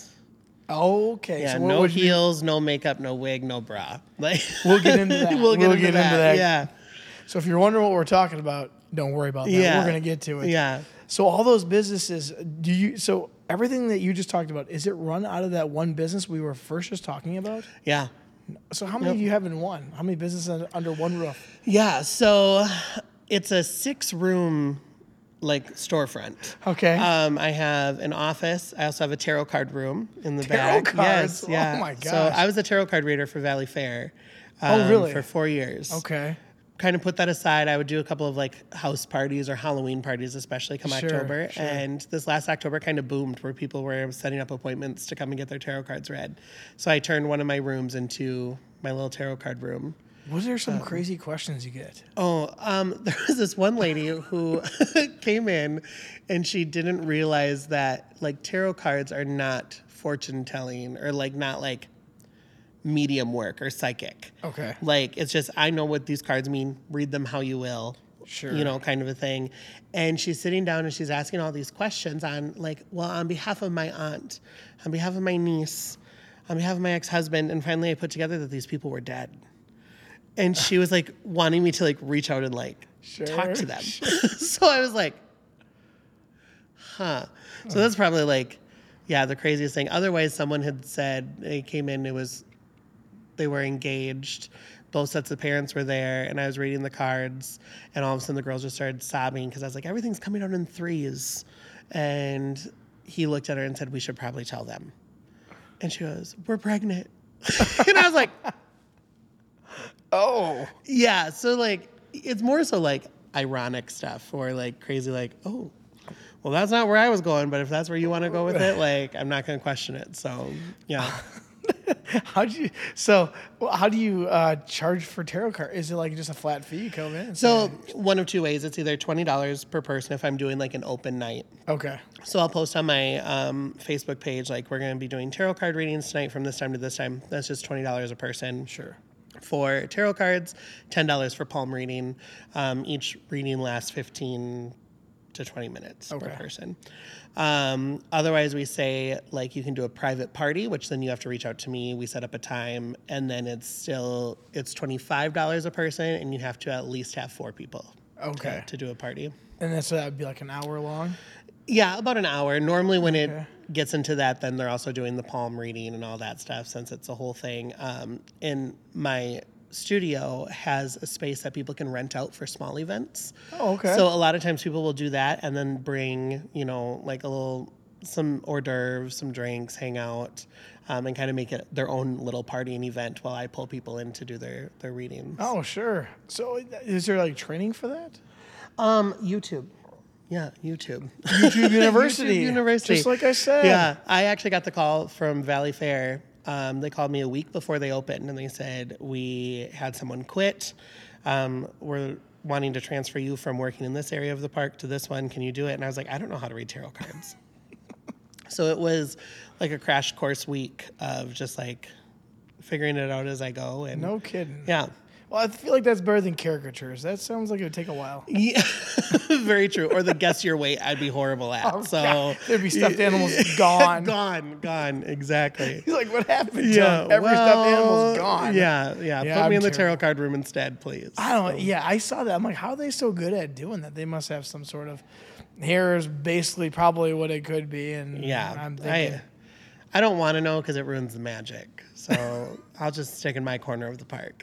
[SPEAKER 1] Okay.
[SPEAKER 2] Yeah,
[SPEAKER 1] so what
[SPEAKER 2] no
[SPEAKER 1] would you-
[SPEAKER 2] heels, no makeup, no wig, no bra. Like
[SPEAKER 1] We'll get into that.
[SPEAKER 2] we'll get,
[SPEAKER 1] We'll
[SPEAKER 2] into,
[SPEAKER 1] get
[SPEAKER 2] that.
[SPEAKER 1] into that.
[SPEAKER 2] Yeah,
[SPEAKER 1] So, if you're wondering what we're talking about, don't worry about that.
[SPEAKER 2] Yeah.
[SPEAKER 1] We're gonna get to it.
[SPEAKER 2] yeah.
[SPEAKER 1] So, all those businesses, do you? So, everything that you just talked about, is it run out of that one business we were first just talking about?
[SPEAKER 2] Yeah.
[SPEAKER 1] So, how many do you have in one? How many businesses un- under one roof?
[SPEAKER 2] Yeah. So it's a six room like storefront.
[SPEAKER 1] Okay.
[SPEAKER 2] Um, I have an office. I also have a tarot card room in the
[SPEAKER 1] Tarot
[SPEAKER 2] back.
[SPEAKER 1] cards?
[SPEAKER 2] Yes,
[SPEAKER 1] Oh
[SPEAKER 2] yeah.
[SPEAKER 1] my
[SPEAKER 2] So
[SPEAKER 1] gosh.
[SPEAKER 2] I was a tarot card reader for Valley Fair.
[SPEAKER 1] Oh,
[SPEAKER 2] um,
[SPEAKER 1] really?
[SPEAKER 2] For four years.
[SPEAKER 1] okay.
[SPEAKER 2] Kind of put that aside. I would do a couple of like house parties or Halloween parties, especially come
[SPEAKER 1] Sure,
[SPEAKER 2] October.
[SPEAKER 1] sure.
[SPEAKER 2] And this last October kind of boomed where people were setting up appointments to come and get their tarot cards read. So I turned one of my rooms into my little tarot card room.
[SPEAKER 1] Was there some crazy questions you get?
[SPEAKER 2] Oh, um, there was this one lady who came in and she didn't realize that like tarot cards are not fortune telling or like not like medium work or psychic.
[SPEAKER 1] Okay.
[SPEAKER 2] Like it's just I know what these cards mean. Read them how you will.
[SPEAKER 1] Sure.
[SPEAKER 2] You know, kind of a thing. And she's sitting down and she's asking all these questions on like, well, on behalf of my aunt, on behalf of my niece, on behalf of my ex-husband, and finally I put together that these people were dead. And she was like wanting me to like reach out and like
[SPEAKER 1] Sure,
[SPEAKER 2] talk to them. So I was like, huh. So that's probably like, yeah, the craziest thing. Otherwise, someone had said they came in, it was, they were engaged. Both sets of parents were there, and I was reading the cards, and all of a sudden the girls just started sobbing because I was like, everything's coming out in threes. And he looked at her and said, we should probably tell them. And she goes, we're pregnant. And I was like,
[SPEAKER 1] Oh.
[SPEAKER 2] yeah. So like, it's more so like ironic stuff or like crazy, like, oh, well, that's not where I was going, but if that's where you want to go with it, like, I'm not going to question it. So yeah.
[SPEAKER 1] How do you? So, well, how do you uh, charge for tarot card? Is it like just a flat fee? You come in. And
[SPEAKER 2] So
[SPEAKER 1] say,
[SPEAKER 2] one of two ways. It's either twenty dollars per person if I'm doing like an open night.
[SPEAKER 1] okay.
[SPEAKER 2] So I'll post on my um, Facebook page, like, we're going to be doing tarot card readings tonight from this time to this time. That's just twenty dollars a person.
[SPEAKER 1] Sure.
[SPEAKER 2] For tarot cards, ten dollars for palm reading. Um, each reading lasts fifteen to twenty minutes per
[SPEAKER 1] Okay.
[SPEAKER 2] person. Um, otherwise, we say, like, you can do a private party, which then you have to reach out to me. We set up a time, and then it's still, it's twenty-five dollars a person, and you have to at least have four people
[SPEAKER 1] Okay.
[SPEAKER 2] to, to do a party.
[SPEAKER 1] And then so that would be like an hour long.
[SPEAKER 2] Yeah, about an hour. Normally, when
[SPEAKER 1] Okay.
[SPEAKER 2] it gets into that, then they're also doing the palm reading and all that stuff, since it's a whole thing. Um, and my studio has a space that people can rent out for small events.
[SPEAKER 1] Oh, okay.
[SPEAKER 2] So a lot of times people will do that and then bring, you know, like a little some hors d'oeuvres, some drinks, hang out, um, and kind of make it their own little party and event while I pull people in to do their, their readings.
[SPEAKER 1] Oh, sure. So is there like training for that?
[SPEAKER 2] Um, YouTube. Yeah, YouTube.
[SPEAKER 1] YouTube University.
[SPEAKER 2] YouTube University.
[SPEAKER 1] Just like I said.
[SPEAKER 2] Yeah, I actually got the call from Valley Fair. Um, they called me a week before they opened, and they said, we had someone quit. Um, we're wanting to transfer you from working in this area of the park to this one. Can you do it? And I was like, I don't know how to read tarot cards. So it was like a crash course week of just like figuring it out as I go. And
[SPEAKER 1] No kidding.
[SPEAKER 2] yeah.
[SPEAKER 1] Well, I feel like that's better than caricatures. That sounds like it would take a while.
[SPEAKER 2] Yeah, very true. Or the guess your weight I'd be horrible at.
[SPEAKER 1] Oh,
[SPEAKER 2] so
[SPEAKER 1] God. There'd be stuffed animals gone.
[SPEAKER 2] gone, gone, exactly.
[SPEAKER 1] He's like, what happened to
[SPEAKER 2] Yeah,
[SPEAKER 1] him? Every
[SPEAKER 2] well,
[SPEAKER 1] stuffed animal's gone.
[SPEAKER 2] Yeah, yeah.
[SPEAKER 1] Yeah,
[SPEAKER 2] Put
[SPEAKER 1] I'm
[SPEAKER 2] me in the
[SPEAKER 1] terrible.
[SPEAKER 2] tarot card room instead, please.
[SPEAKER 1] I don't. Yeah, I saw that. I'm like, how are they so good at doing that? They must have some sort of. Hair is basically probably what it could be, and
[SPEAKER 2] Yeah,
[SPEAKER 1] I'm thinking.
[SPEAKER 2] I, I don't want to know because it ruins the magic. So I'll just stick in my corner of the park.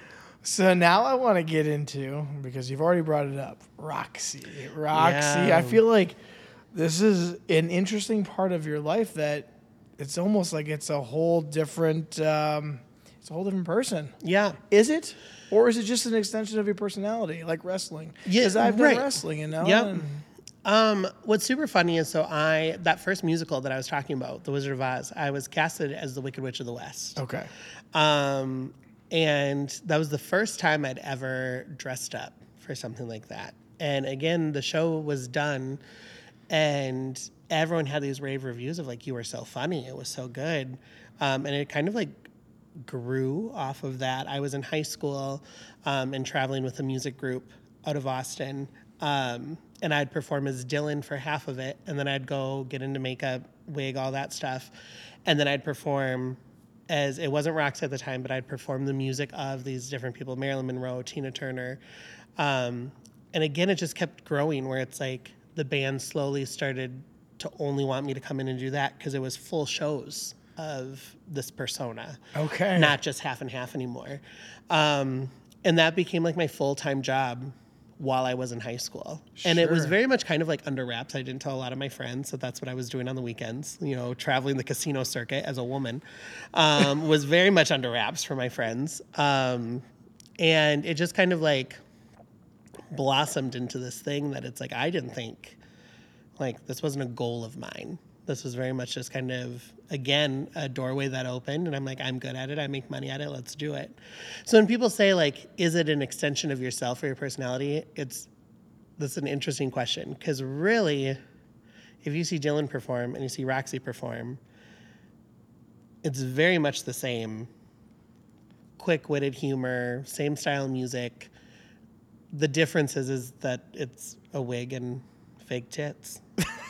[SPEAKER 1] So now I want to get into, because you've already brought it up, Roxy. Roxy,
[SPEAKER 2] Yeah.
[SPEAKER 1] I feel like this is an interesting part of your life that it's almost like it's a whole different, um, it's a whole different person.
[SPEAKER 2] Yeah.
[SPEAKER 1] Is it? Or is it just an extension of your personality, like wrestling?
[SPEAKER 2] Yeah,
[SPEAKER 1] Because I've done
[SPEAKER 2] right.
[SPEAKER 1] wrestling, you know?
[SPEAKER 2] Yep.
[SPEAKER 1] and-
[SPEAKER 2] Um, what's super funny is so I, that first musical that I was talking about, The Wizard of Oz, I was casted as the Wicked Witch of the West.
[SPEAKER 1] Okay.
[SPEAKER 2] Um, and that was the first time I'd ever dressed up for something like that. And again, the show was done and everyone had these rave reviews of like, you were so funny. It was so good. Um, and it kind of like grew off of that. I was in high school um, and traveling with a music group out of Austin. Um, and I'd perform as Dylan for half of it. And then I'd go get into makeup, wig, all that stuff. And then I'd perform as, it wasn't Roxy at the time, but I'd perform the music of these different people, Marilyn Monroe, Tina Turner. Um, and again, it just kept growing where it's like the band slowly started to only want me to come in and do that because it was full shows of this persona.
[SPEAKER 1] Okay.
[SPEAKER 2] Not just half and half anymore. Um, and that became like my full-time job while I was in high school. And it was
[SPEAKER 1] Sure.
[SPEAKER 2] very much kind of like under wraps. I didn't tell a lot of my friends, so that's what I was doing on the weekends, you know, traveling the casino circuit as a woman, um, was very much under wraps for my friends. Um, and it just kind of like blossomed into this thing that it's like, I didn't think, like, this wasn't a goal of mine. This was very much just kind of, again, a doorway that opened. And I'm like, I'm good at it. I make money at it. Let's do it. So when people say, like, is it an extension of yourself or your personality? It's, that's an interesting question. Because really, if you see Dylan perform and you see Roxy perform, it's very much the same quick-witted humor, same style music. The difference is, is that it's a wig and fake tits.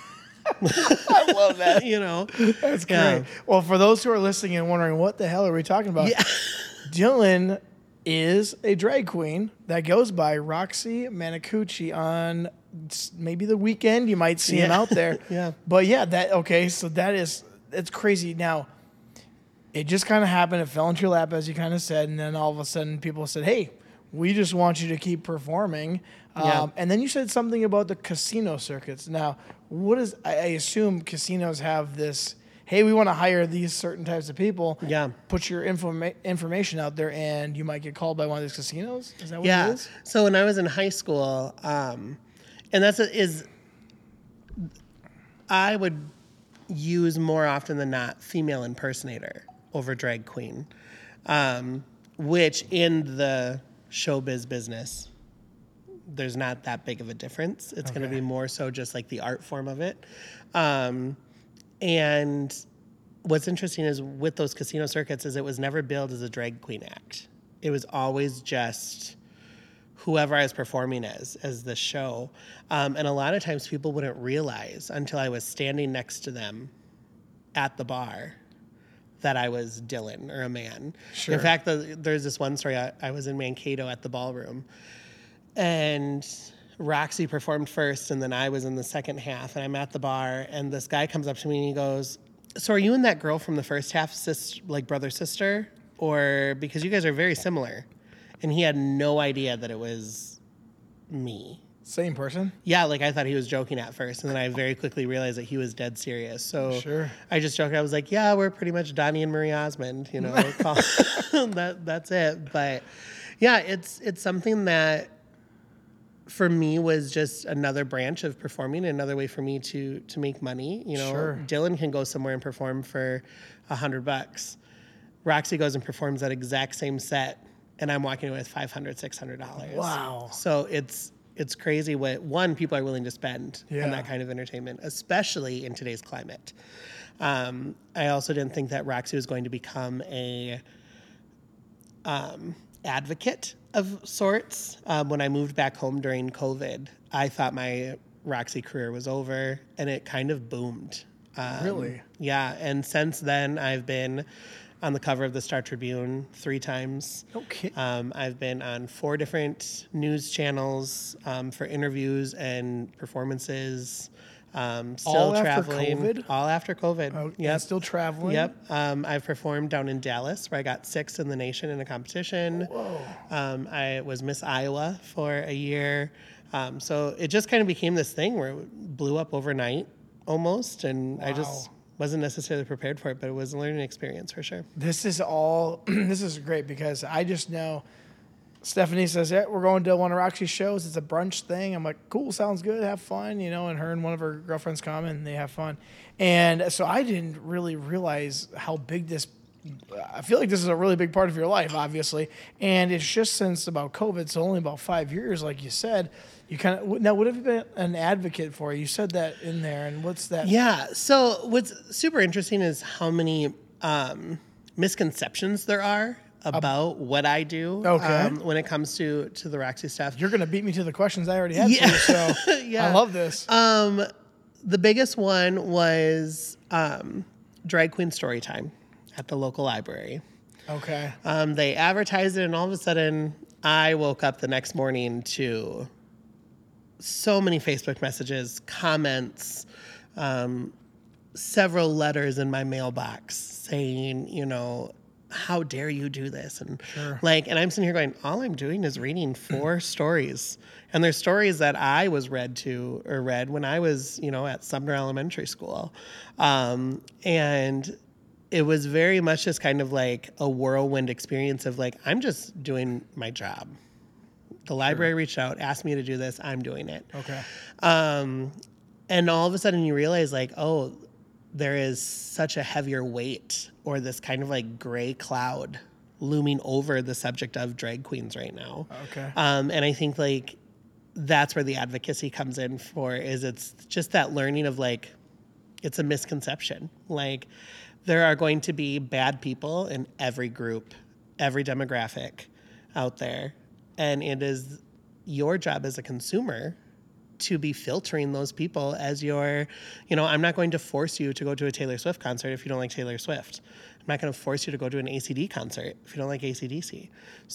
[SPEAKER 1] I love that.
[SPEAKER 2] You know,
[SPEAKER 1] That's great.
[SPEAKER 2] Yeah.
[SPEAKER 1] Well, for those who are listening and wondering what the hell are we talking about,
[SPEAKER 2] Yeah.
[SPEAKER 1] Dylan is a drag queen that goes by Roxy Manicucci. On s- maybe the weekend, you might see him
[SPEAKER 2] Yeah.
[SPEAKER 1] out there.
[SPEAKER 2] Yeah.
[SPEAKER 1] But yeah, that okay. So that is it's crazy. Now, it just kind of happened. It fell into your lap, as you kind of said, and then all of a sudden, people said, "Hey, we just want you to keep performing."
[SPEAKER 2] Yeah.
[SPEAKER 1] Um, and then you said something about the casino circuits. Now, what is, I, I assume casinos have this, hey, we want to hire these certain types of people.
[SPEAKER 2] Yeah.
[SPEAKER 1] Put your informa- information out there and you might get called by one of these casinos? Is that what
[SPEAKER 2] Yeah.
[SPEAKER 1] it is?
[SPEAKER 2] So when I was in high school, um, and that's a, is, I would use more often than not female impersonator over drag queen, um, which in the showbiz business, there's not that big of a difference. It's going to
[SPEAKER 1] Okay.
[SPEAKER 2] be more so just like the art form of it. Um, and what's interesting is with those casino circuits is it was never billed as a drag queen act. It was always just whoever I was performing as, as the show. Um, and a lot of times people wouldn't realize until I was standing next to them at the bar that I was Dylan or a man.
[SPEAKER 1] Sure.
[SPEAKER 2] In fact, the, there's this one story. I, I was in Mankato at the ballroom, and Roxy performed first, and then I was in the second half, and I'm at the bar, and this guy comes up to me and he goes, "So are you and that girl from the first half, sis, like brother sister, or because you guys are very similar?" And he had no idea that it was me.
[SPEAKER 1] Same person?
[SPEAKER 2] Yeah, like I thought he was joking at first, and then I very quickly realized that he was dead serious. So
[SPEAKER 1] Sure.
[SPEAKER 2] I just joked. I was like, "Yeah, we're pretty much Donnie and Marie Osmond, you know, call, that that's it." But yeah, it's it's something that for me was just another branch of performing, another way for me to to make money. You know,
[SPEAKER 1] Sure.
[SPEAKER 2] Dylan can go somewhere and perform for a hundred bucks. Roxy goes and performs that exact same set, and I'm walking away with five hundred, six hundred dollars.
[SPEAKER 1] Wow.
[SPEAKER 2] So it's it's crazy what one people are willing to spend
[SPEAKER 1] Yeah.
[SPEAKER 2] on that kind of entertainment, especially in today's climate. Um, I also didn't think that Roxy was going to become a um, advocate of sorts. Um, when I moved back home during COVID, I thought my Roxy career was over, and it kind of boomed. Um,
[SPEAKER 1] Really?
[SPEAKER 2] Yeah, and since then I've been on the cover of the Star Tribune three times.
[SPEAKER 1] Okay.
[SPEAKER 2] Um, I've been on four different news channels um, for interviews and performances. Um, still
[SPEAKER 1] All after
[SPEAKER 2] traveling.
[SPEAKER 1] COVID?
[SPEAKER 2] All after COVID.
[SPEAKER 1] Oh,
[SPEAKER 2] Yep.
[SPEAKER 1] and still traveling?
[SPEAKER 2] Yep. Um, I've performed down in Dallas, where I got sixth in the nation in a competition.
[SPEAKER 1] Whoa.
[SPEAKER 2] Um, I was Miss Iowa for a year. Um, so it just kind of became this thing where it blew up overnight almost. And I just
[SPEAKER 1] Wow.
[SPEAKER 2] wasn't necessarily prepared for it, but it was a learning experience for sure.
[SPEAKER 1] This is all, this is great because I just know Stephanie says, yeah, we're going to one of Roxy's shows. It's a brunch thing. I'm like, cool, sounds good. Have fun, you know, and her and one of her girlfriends come and they have fun. And so I didn't really realize how big this, I feel like this is a really big part of your life, obviously. And it's just since about COVID, so only about five years, like you said, you kind of, now what have you been an advocate for? You said that in there, and what's that?
[SPEAKER 2] Yeah. So what's super interesting is how many um, misconceptions there are about what I do
[SPEAKER 1] Okay.
[SPEAKER 2] um, when it comes to, to the Roxy stuff.
[SPEAKER 1] You're going to beat me to the questions I already had
[SPEAKER 2] Yeah.
[SPEAKER 1] for you, so
[SPEAKER 2] Yeah.
[SPEAKER 1] I love this.
[SPEAKER 2] Um, the biggest one was um, Drag Queen Storytime at the local library.
[SPEAKER 1] Okay.
[SPEAKER 2] Um, they advertised it, and all of a sudden, I woke up the next morning to so many Facebook messages, comments, um, several letters in my mailbox saying, you know, how dare you do this? And
[SPEAKER 1] Sure.
[SPEAKER 2] like, and I'm sitting here going, all I'm doing is reading four stories. And they're stories that I was read to or read when I was, you know, at Sumner Elementary School. Um, and it was very much just kind of like a whirlwind experience of like, I'm just doing my job. The library reached out, asked me to do this. I'm doing it.
[SPEAKER 1] Okay.
[SPEAKER 2] Um, and all of a sudden you realize like, oh, there is such a heavier weight or this kind of like gray cloud looming over the subject of drag queens right now.
[SPEAKER 1] Okay.
[SPEAKER 2] Um, and I think like that's where the advocacy comes in for is it's just that learning of like, it's a misconception. Like there are going to be bad people in every group, every demographic out there. And it is your job as a consumer to be filtering those people as your, you know, I'm not going to force you to go to a Taylor Swift concert if you don't like Taylor Swift. I'm not going to force you to go to an A C D concert if you don't like A C D C.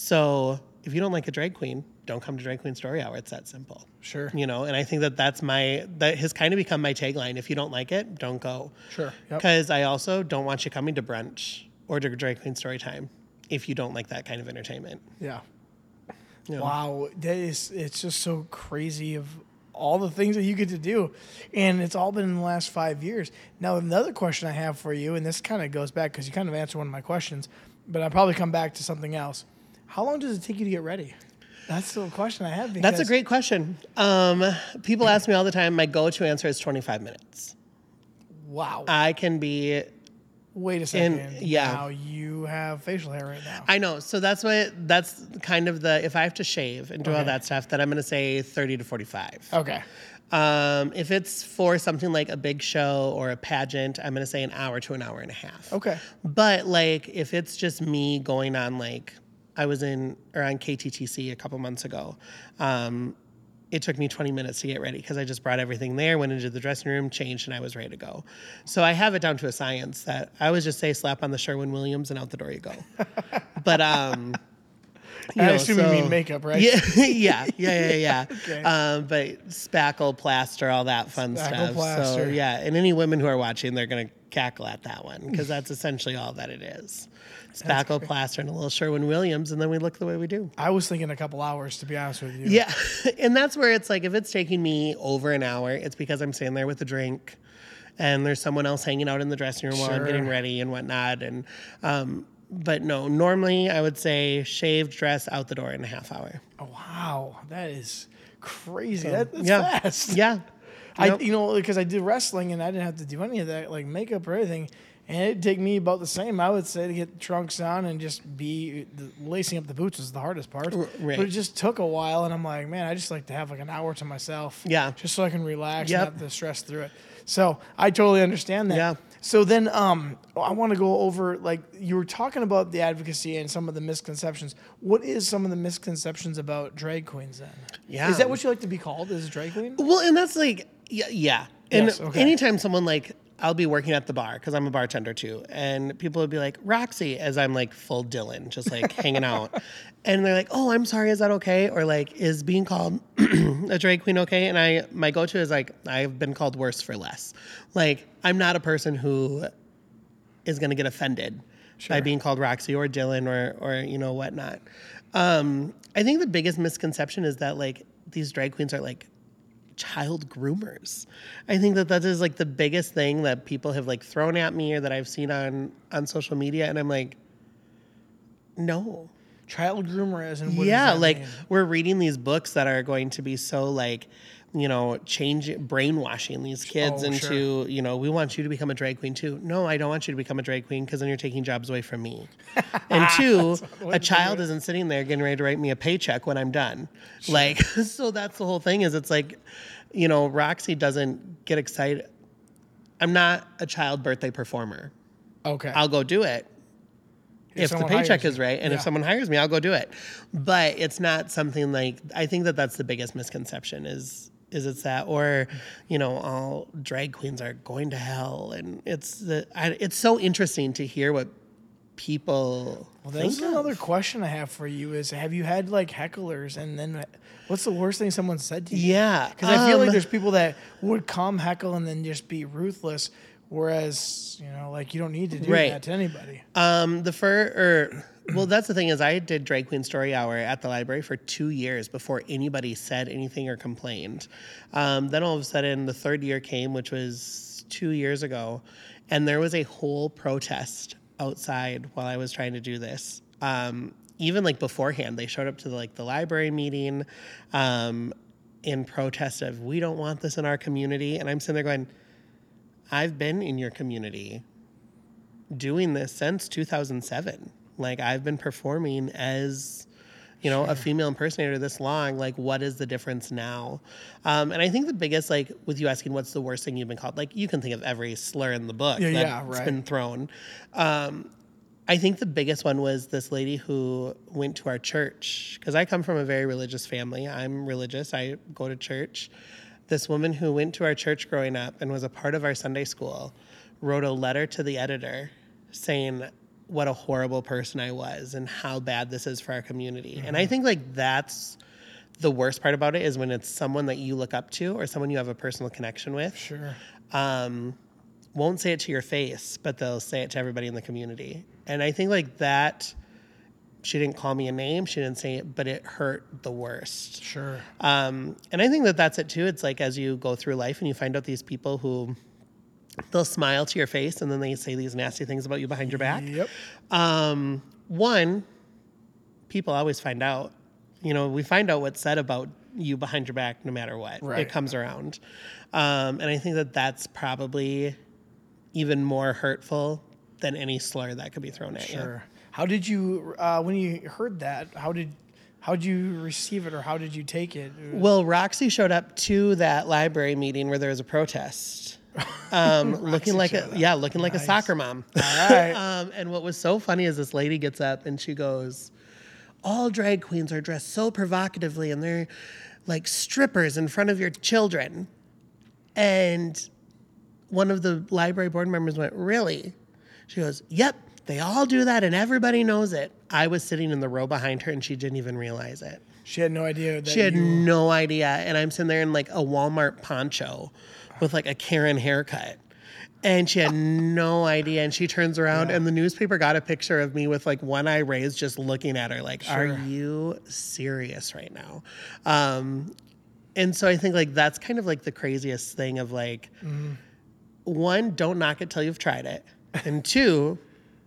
[SPEAKER 2] So if you don't like a drag queen, don't come to Drag Queen Story Hour. It's that simple.
[SPEAKER 1] Sure.
[SPEAKER 2] You know, and I think that that's my, that has kind of become my tagline. If you don't like it, don't go.
[SPEAKER 1] Sure. Yep.
[SPEAKER 2] Because I also don't want you coming to brunch or to Drag Queen Story Time if you don't like that kind of entertainment.
[SPEAKER 1] Yeah.
[SPEAKER 2] You know?
[SPEAKER 1] Wow. That is, it's just so crazy of all the things that you get to do. And it's all been in the last five years. Now, another question I have for you, and this kind of goes back because you kind of answered one of my questions, but I'll probably come back to something else. How long does it take you to get ready? That's the question I have.
[SPEAKER 2] That's a great question. Um, people ask me all the time. My go-to answer is twenty-five minutes.
[SPEAKER 1] Wow.
[SPEAKER 2] I can be.
[SPEAKER 1] Wait a second.
[SPEAKER 2] and- yeah.
[SPEAKER 1] Now you have facial hair right now.
[SPEAKER 2] I know. So that's what. That's kind of the. If I have to shave and do all
[SPEAKER 1] Okay.
[SPEAKER 2] that stuff, then I'm going to say thirty to forty-five.
[SPEAKER 1] Okay.
[SPEAKER 2] Um, if it's for something like a big show or a pageant, I'm going to say an hour to an hour and a half.
[SPEAKER 1] Okay.
[SPEAKER 2] But like, if it's just me going on, like, I was in or on K T T C a couple months ago. Um, it took me twenty minutes to get ready because I just brought everything there, went into the dressing room, changed, and I was ready to go. So I have it down to a science that I always just say slap on the Sherwin-Williams and out the door you go. But um, you
[SPEAKER 1] I
[SPEAKER 2] know,
[SPEAKER 1] assume
[SPEAKER 2] so-
[SPEAKER 1] you mean makeup, right?
[SPEAKER 2] Yeah, yeah, yeah, yeah, yeah.
[SPEAKER 1] Okay.
[SPEAKER 2] Um, but spackle, plaster, all that fun
[SPEAKER 1] Spackle,
[SPEAKER 2] stuff. So
[SPEAKER 1] plaster.
[SPEAKER 2] yeah, and any women who are watching, they're gonna cackle at that one because that's essentially all that it is. Spackle, plaster, and a little Sherwin-Williams, and then we look the way we do.
[SPEAKER 1] I was thinking a couple hours, to be honest with you.
[SPEAKER 2] Yeah, and that's where it's like if it's taking me over an hour, it's because I'm sitting there with a drink and there's someone else hanging out in the dressing room while I'm
[SPEAKER 1] Sure.
[SPEAKER 2] getting ready and whatnot. And um, But no, normally I would say shaved, dress, out the door in a half hour.
[SPEAKER 1] Oh, wow. That is crazy. That, that's
[SPEAKER 2] yeah.
[SPEAKER 1] fast.
[SPEAKER 2] Yeah.
[SPEAKER 1] I,
[SPEAKER 2] Yep.
[SPEAKER 1] you know, because I did wrestling and I didn't have to do any of that, like makeup or anything. And it'd take me about the same, I would say, to get trunks on and just be the, lacing up the boots was the hardest part.
[SPEAKER 2] Right.
[SPEAKER 1] But it just took a while, and I'm like, man, I just like to have like an hour to myself.
[SPEAKER 2] Yeah.
[SPEAKER 1] Just so I can relax
[SPEAKER 2] Yep.
[SPEAKER 1] and not have to stress through it. So I totally understand that.
[SPEAKER 2] Yeah.
[SPEAKER 1] So then um, I want to go over, like, you were talking about the advocacy and some of the misconceptions. What is some of the misconceptions about drag queens then?
[SPEAKER 2] Yeah.
[SPEAKER 1] Is that what you like to be called, as a drag queen?
[SPEAKER 2] Well, and that's like, yeah. yeah. And
[SPEAKER 1] Yes, okay.
[SPEAKER 2] anytime someone like, I'll be working at the bar because I'm a bartender too. And people would be like, Roxy, as I'm like full Dylan, just like hanging out. And they're like, oh, I'm sorry, is that okay? Or like, is being called a drag queen okay? And I, my go-to is like, I've been called worse for less. Like, I'm not a person who is going to get offended
[SPEAKER 1] Sure.
[SPEAKER 2] by being called Roxy or Dylan or, or you know, whatnot. Um, I think the biggest misconception is that like these drag queens are like child groomers. I think that that is like the biggest thing that people have like thrown at me or that I've seen on on social media, and I'm like, no.
[SPEAKER 1] Child groomer, as in what
[SPEAKER 2] Yeah,
[SPEAKER 1] does that
[SPEAKER 2] like
[SPEAKER 1] mean?
[SPEAKER 2] we're reading these books that are going to be so like, you know, change brainwashing these kids
[SPEAKER 1] Oh,
[SPEAKER 2] into,
[SPEAKER 1] sure.
[SPEAKER 2] you know, we want you to become a drag queen too. No, I don't want you to become a drag queen because then you're taking jobs away from me. And two, a child isn't sitting there getting ready to write me a paycheck when I'm done. Sure. Like, so that's the whole thing is it's like, you know, Roxy doesn't get excited. I'm not a child birthday performer.
[SPEAKER 1] Okay.
[SPEAKER 2] I'll go do it. If, the
[SPEAKER 1] someone
[SPEAKER 2] paycheck
[SPEAKER 1] hires
[SPEAKER 2] is
[SPEAKER 1] you.
[SPEAKER 2] right, and
[SPEAKER 1] Yeah.
[SPEAKER 2] if someone hires me, I'll go do it. But it's not something like, I think that that's the biggest misconception is, is it's that, or, you know, all drag queens are going to hell. And it's the, I, it's so interesting to hear what people
[SPEAKER 1] Well,
[SPEAKER 2] think
[SPEAKER 1] that's
[SPEAKER 2] of.
[SPEAKER 1] another question I have for you is, have you had like hecklers, and then what's the worst thing someone said to you?
[SPEAKER 2] Yeah.
[SPEAKER 1] Because I feel like
[SPEAKER 2] um,
[SPEAKER 1] there's people that would come heckle and then just be ruthless, whereas, you know, like you don't need to do
[SPEAKER 2] Right.
[SPEAKER 1] that to anybody.
[SPEAKER 2] Um, the fur, or well, that's the thing is, I did Drag Queen Story Hour at the library for two years before anybody said anything or complained. Um, then all of a sudden, the third year came, which was two years ago, and there was a whole protest outside while I was trying to do this. Um, even like beforehand, they showed up to the, like the library meeting, um, in protest of we don't want this in our community, and I'm sitting there going, I've been in your community doing this since two thousand seven. Like, I've been performing as, you know, a female impersonator this long. Like, what is the difference now? Um, and I think the biggest, like, with you asking what's the worst thing you've been called, like, you can think of every slur in the book
[SPEAKER 1] Yeah,
[SPEAKER 2] that's
[SPEAKER 1] yeah, right.
[SPEAKER 2] been thrown. Um, I think the biggest one was this lady who went to our church, because I come from a very religious family. I'm religious. I go to church. This woman who went to our church growing up and was a part of our Sunday school wrote a letter to the editor saying what a horrible person I was and how bad this is for our community. Mm-hmm. And I think like that's the worst part about it is when it's someone that you look up to or someone you have a personal connection with.
[SPEAKER 1] Sure.
[SPEAKER 2] Um, won't say it to your face, but they'll say it to everybody in the community. And I think like that, she didn't call me a name, she didn't say it, but it hurt the worst.
[SPEAKER 1] Sure.
[SPEAKER 2] Um, and I think that that's it too. It's like as you go through life and you find out these people who they'll smile to your face and then they say these nasty things about you behind your back.
[SPEAKER 1] Yep.
[SPEAKER 2] Um, one, people always find out. You know, we find out what's said about you behind your back no matter what.
[SPEAKER 1] Right.
[SPEAKER 2] It comes around. Um, and I think that that's probably even more hurtful than any slur that could be thrown at you.
[SPEAKER 1] Sure. How did you, uh, when you heard that, how did how did you receive it, or how did you take it?
[SPEAKER 2] Well, Roxy showed up to that library meeting where there was a protest. Um, looking like a, yeah, looking like
[SPEAKER 1] Nice.
[SPEAKER 2] a soccer mom.
[SPEAKER 1] All right.
[SPEAKER 2] um, and what was so funny is this lady gets up and she goes, all drag queens are dressed so provocatively and they're like strippers in front of your children. And one of the library board members went, really? She goes, yep, they all do that and everybody knows it. I was sitting in the row behind her and she didn't even realize it.
[SPEAKER 1] She had no idea that
[SPEAKER 2] She had
[SPEAKER 1] you...
[SPEAKER 2] no idea. And I'm sitting there in like a Walmart poncho with like a Karen haircut. And she had no idea. And she turns around
[SPEAKER 1] Yeah.
[SPEAKER 2] and the newspaper got a picture of me with like one eye raised, just looking at her like,
[SPEAKER 1] Sure.
[SPEAKER 2] are you serious right now? Um, and so I think like that's kind of like the craziest thing of like,
[SPEAKER 1] Mm-hmm.
[SPEAKER 2] one, don't knock it till you've tried it. And two,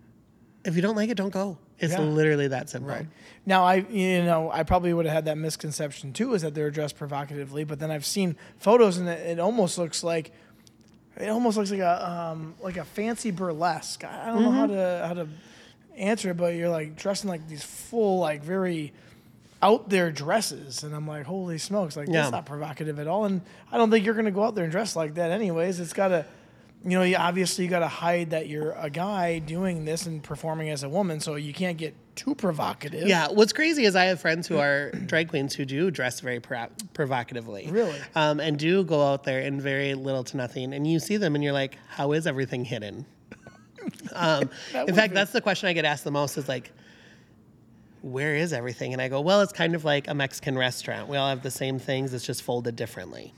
[SPEAKER 2] if you don't like it, don't go. It's
[SPEAKER 1] Yeah.
[SPEAKER 2] literally that simple.
[SPEAKER 1] Right. Now, I you know I probably would have had that misconception too, is that they're dressed provocatively. But then I've seen photos, and it, it almost looks like it almost looks like a um, like a fancy burlesque. I I don't know how to how to answer it, but you're like dressed in like these full, like very out there dresses, and I'm like, holy smokes, like
[SPEAKER 2] Yeah.
[SPEAKER 1] that's not provocative at all. And I don't think you're gonna go out there and dress like that, anyways. It's gotta. You know, you, obviously you got to hide that you're a guy doing this and performing as a woman, so you can't get too provocative.
[SPEAKER 2] Yeah, what's crazy is I have friends who are drag queens who do dress very pro- provocatively.
[SPEAKER 1] Really?
[SPEAKER 2] Um, and do go out there in very little to nothing. And you see them and you're like, how is everything hidden? Um,
[SPEAKER 1] That
[SPEAKER 2] in
[SPEAKER 1] would
[SPEAKER 2] fact,
[SPEAKER 1] be-
[SPEAKER 2] that's the question I get asked the most is like, where is everything? And I go, well, it's kind of like a Mexican restaurant. We all have the same things. It's just folded differently.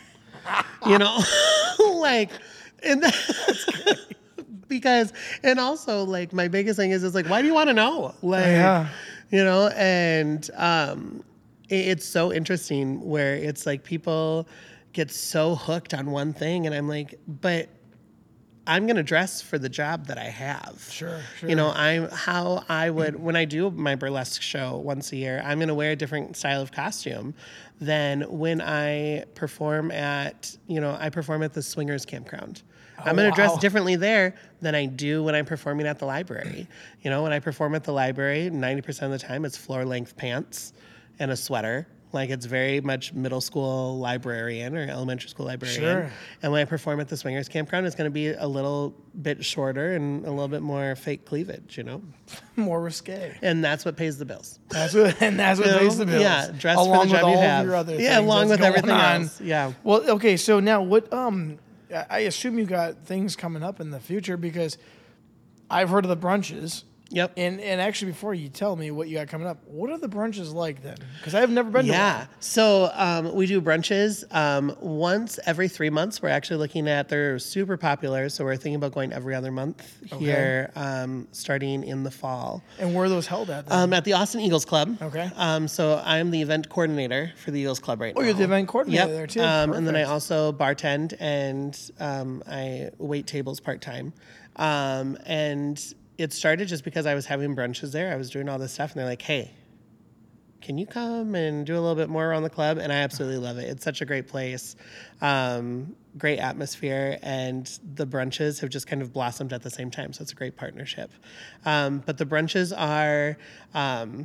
[SPEAKER 2] You know, like, and that's because, and also like my biggest thing is, is like, why do you want to know? Like,
[SPEAKER 1] Yeah.
[SPEAKER 2] you know, and um, it, it's so interesting where it's like people get so hooked on one thing, and I'm like, but I'm gonna dress for the job that I have.
[SPEAKER 1] Sure, sure.
[SPEAKER 2] You know, I'm how I would when I do my burlesque show once a year. I'm gonna wear a different style of costume than when I perform at you know I perform at the Swingers Campground. I'm gonna dress
[SPEAKER 1] wow.
[SPEAKER 2] differently there than I do when I'm performing at the library. You know, when I perform at the library, ninety percent of the time it's floor length pants and a sweater. Like it's very much middle school librarian or elementary school librarian.
[SPEAKER 1] Sure.
[SPEAKER 2] And when I perform at the Swingers Campground, it's going to be a little bit shorter and a little bit more fake cleavage, you know?
[SPEAKER 1] More risque.
[SPEAKER 2] And that's what pays the bills.
[SPEAKER 1] That's what, and that's what
[SPEAKER 2] You know?
[SPEAKER 1] pays the bills.
[SPEAKER 2] Yeah, dress
[SPEAKER 1] along
[SPEAKER 2] for the
[SPEAKER 1] with
[SPEAKER 2] job
[SPEAKER 1] all
[SPEAKER 2] you
[SPEAKER 1] of
[SPEAKER 2] have.
[SPEAKER 1] your other
[SPEAKER 2] Yeah,
[SPEAKER 1] things
[SPEAKER 2] along
[SPEAKER 1] that's
[SPEAKER 2] with everything
[SPEAKER 1] going on.
[SPEAKER 2] else. Yeah.
[SPEAKER 1] Well, okay, so now what? Um, I I assume you got things coming up in the future because I've heard of the brunches.
[SPEAKER 2] Yep.
[SPEAKER 1] And and actually, before you tell me what you got coming up, what are the brunches like then? Because I've never been to one.
[SPEAKER 2] Yeah. So um, we do brunches um, once every three months. We're actually looking at, they're super popular. So we're thinking about going every other month here, um, starting in the fall.
[SPEAKER 1] And where are those held at? Then?
[SPEAKER 2] Um, at the Austin Eagles Club.
[SPEAKER 1] Okay.
[SPEAKER 2] Um, so I'm the event coordinator for the Eagles Club right
[SPEAKER 1] oh,
[SPEAKER 2] now.
[SPEAKER 1] you're the event coordinator
[SPEAKER 2] Yep.
[SPEAKER 1] there too.
[SPEAKER 2] Um, and then I
[SPEAKER 1] Perfect.
[SPEAKER 2] also bartend and um, I wait tables part time. Um, and it started just because I was having brunches there. I was doing all this stuff, and they're like, "Hey, can you come and do a little bit more around the club?" And I absolutely love it. It's such a great place, um, great atmosphere, and the brunches have just kind of blossomed at the same time. So it's a great partnership. Um, but the brunches are um,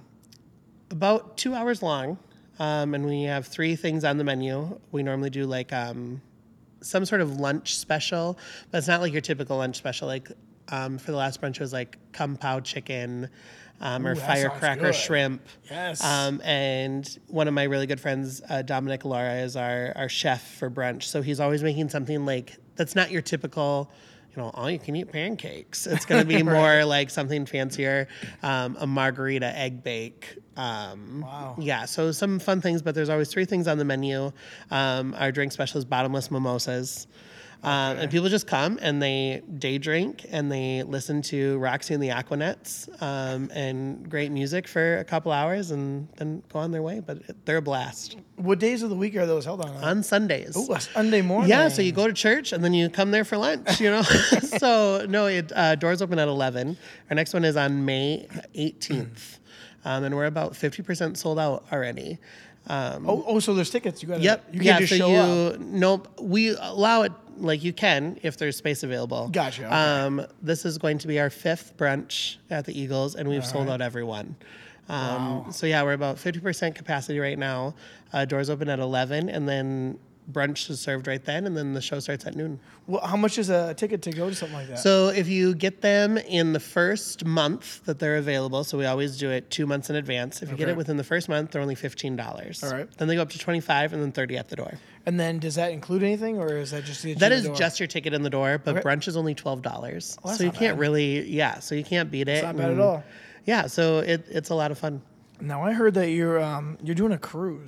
[SPEAKER 2] about two hours long, um, and we have three things on the menu. We normally do like um, some sort of lunch special, but it's not like your typical lunch special. Like um, for the last brunch, it was like kung pao chicken um, or
[SPEAKER 1] Ooh, that sounds
[SPEAKER 2] firecracker
[SPEAKER 1] good.
[SPEAKER 2] shrimp.
[SPEAKER 1] Yes.
[SPEAKER 2] Um, and one of my really good friends, uh, Dominic Laura, is our, our chef for brunch. So he's always making something like that's not your typical, you know, all you can eat pancakes. It's going to be more like something fancier, um, a margarita egg bake. Um,
[SPEAKER 1] Wow.
[SPEAKER 2] Yeah, so some fun things, but there's always three things on the menu. Um, our drink special is bottomless mimosas. Um, and people just come and they day drink and they listen to Roxy and the Aquanettes um, and great music for a couple hours and then go on their way. But it, they're a blast.
[SPEAKER 1] What days of the week are those held on?
[SPEAKER 2] On Sundays.
[SPEAKER 1] Ooh, a Sunday morning.
[SPEAKER 2] Yeah, so you go to church and then you come there for lunch, you know? So, no, it uh, doors open at eleven. Our next one is on May eighteenth. Um, and we're about fifty percent sold out already. Um,
[SPEAKER 1] Oh, oh, so there's tickets. You got.
[SPEAKER 2] Yep.
[SPEAKER 1] You can't
[SPEAKER 2] yeah,
[SPEAKER 1] just
[SPEAKER 2] so
[SPEAKER 1] show
[SPEAKER 2] you,
[SPEAKER 1] up.
[SPEAKER 2] Nope. We allow it like you can if there's space available.
[SPEAKER 1] Gotcha, okay.
[SPEAKER 2] Um, this is going to be our fifth brunch at the Eagles, and we've sold out every one. Um,
[SPEAKER 1] Wow.
[SPEAKER 2] So yeah, we're about fifty percent capacity right now. Uh, doors open at eleven, and then brunch is served right then, and then the show starts at noon.
[SPEAKER 1] Well, how much is a ticket to go to something like that?
[SPEAKER 2] So if you get them in the first month that they're available, so we always do it two months in advance. If you get
[SPEAKER 1] Okay.
[SPEAKER 2] it within the first month, they're only fifteen dollars.
[SPEAKER 1] All right.
[SPEAKER 2] Then they go up to twenty-five, and then thirty at the door.
[SPEAKER 1] and then does that include anything, or is that just the
[SPEAKER 2] That
[SPEAKER 1] the
[SPEAKER 2] is
[SPEAKER 1] door?
[SPEAKER 2] just your ticket in the door, but
[SPEAKER 1] Okay.
[SPEAKER 2] brunch is only twelve dollars.
[SPEAKER 1] that's
[SPEAKER 2] so you
[SPEAKER 1] not
[SPEAKER 2] can't
[SPEAKER 1] bad.
[SPEAKER 2] really, yeah. So you can't beat it.
[SPEAKER 1] It's not bad at
[SPEAKER 2] and-
[SPEAKER 1] all.
[SPEAKER 2] Yeah, so it, it's a lot of fun.
[SPEAKER 1] Now I heard that you're um, you're doing a cruise.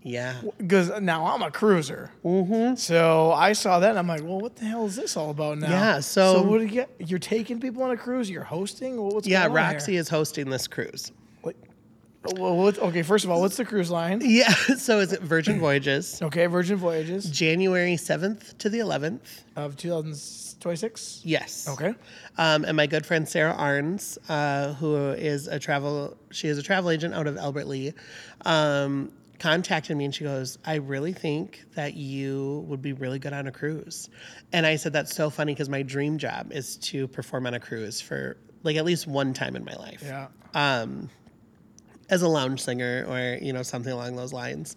[SPEAKER 2] Yeah.
[SPEAKER 1] Because now I'm a cruiser. Mm-hmm. So I saw that and I'm like, well, what the hell is this all about now?
[SPEAKER 2] Yeah, so-
[SPEAKER 1] what do you get? You're taking people on a cruise? You're hosting? Well, what's
[SPEAKER 2] Yeah,
[SPEAKER 1] going on
[SPEAKER 2] Roxy
[SPEAKER 1] here?
[SPEAKER 2] is hosting this cruise.
[SPEAKER 1] What, well, what, okay, first of all, what's the cruise line?
[SPEAKER 2] Yeah, so is it Virgin Voyages,
[SPEAKER 1] Okay, Virgin Voyages
[SPEAKER 2] January seventh to the eleventh?
[SPEAKER 1] of two thousand twenty-six.
[SPEAKER 2] Yes.
[SPEAKER 1] Okay.
[SPEAKER 2] Um, and my good friend Sarah Arns, uh, who is a travel, she is a travel agent out of Albert Lee, um, contacted me and she goes, I really think that you would be really good on a cruise. And I said, that's so funny because my dream job is to perform on a cruise for like at least one time in my life.
[SPEAKER 1] Yeah.
[SPEAKER 2] Um, as a lounge singer or, you know, something along those lines.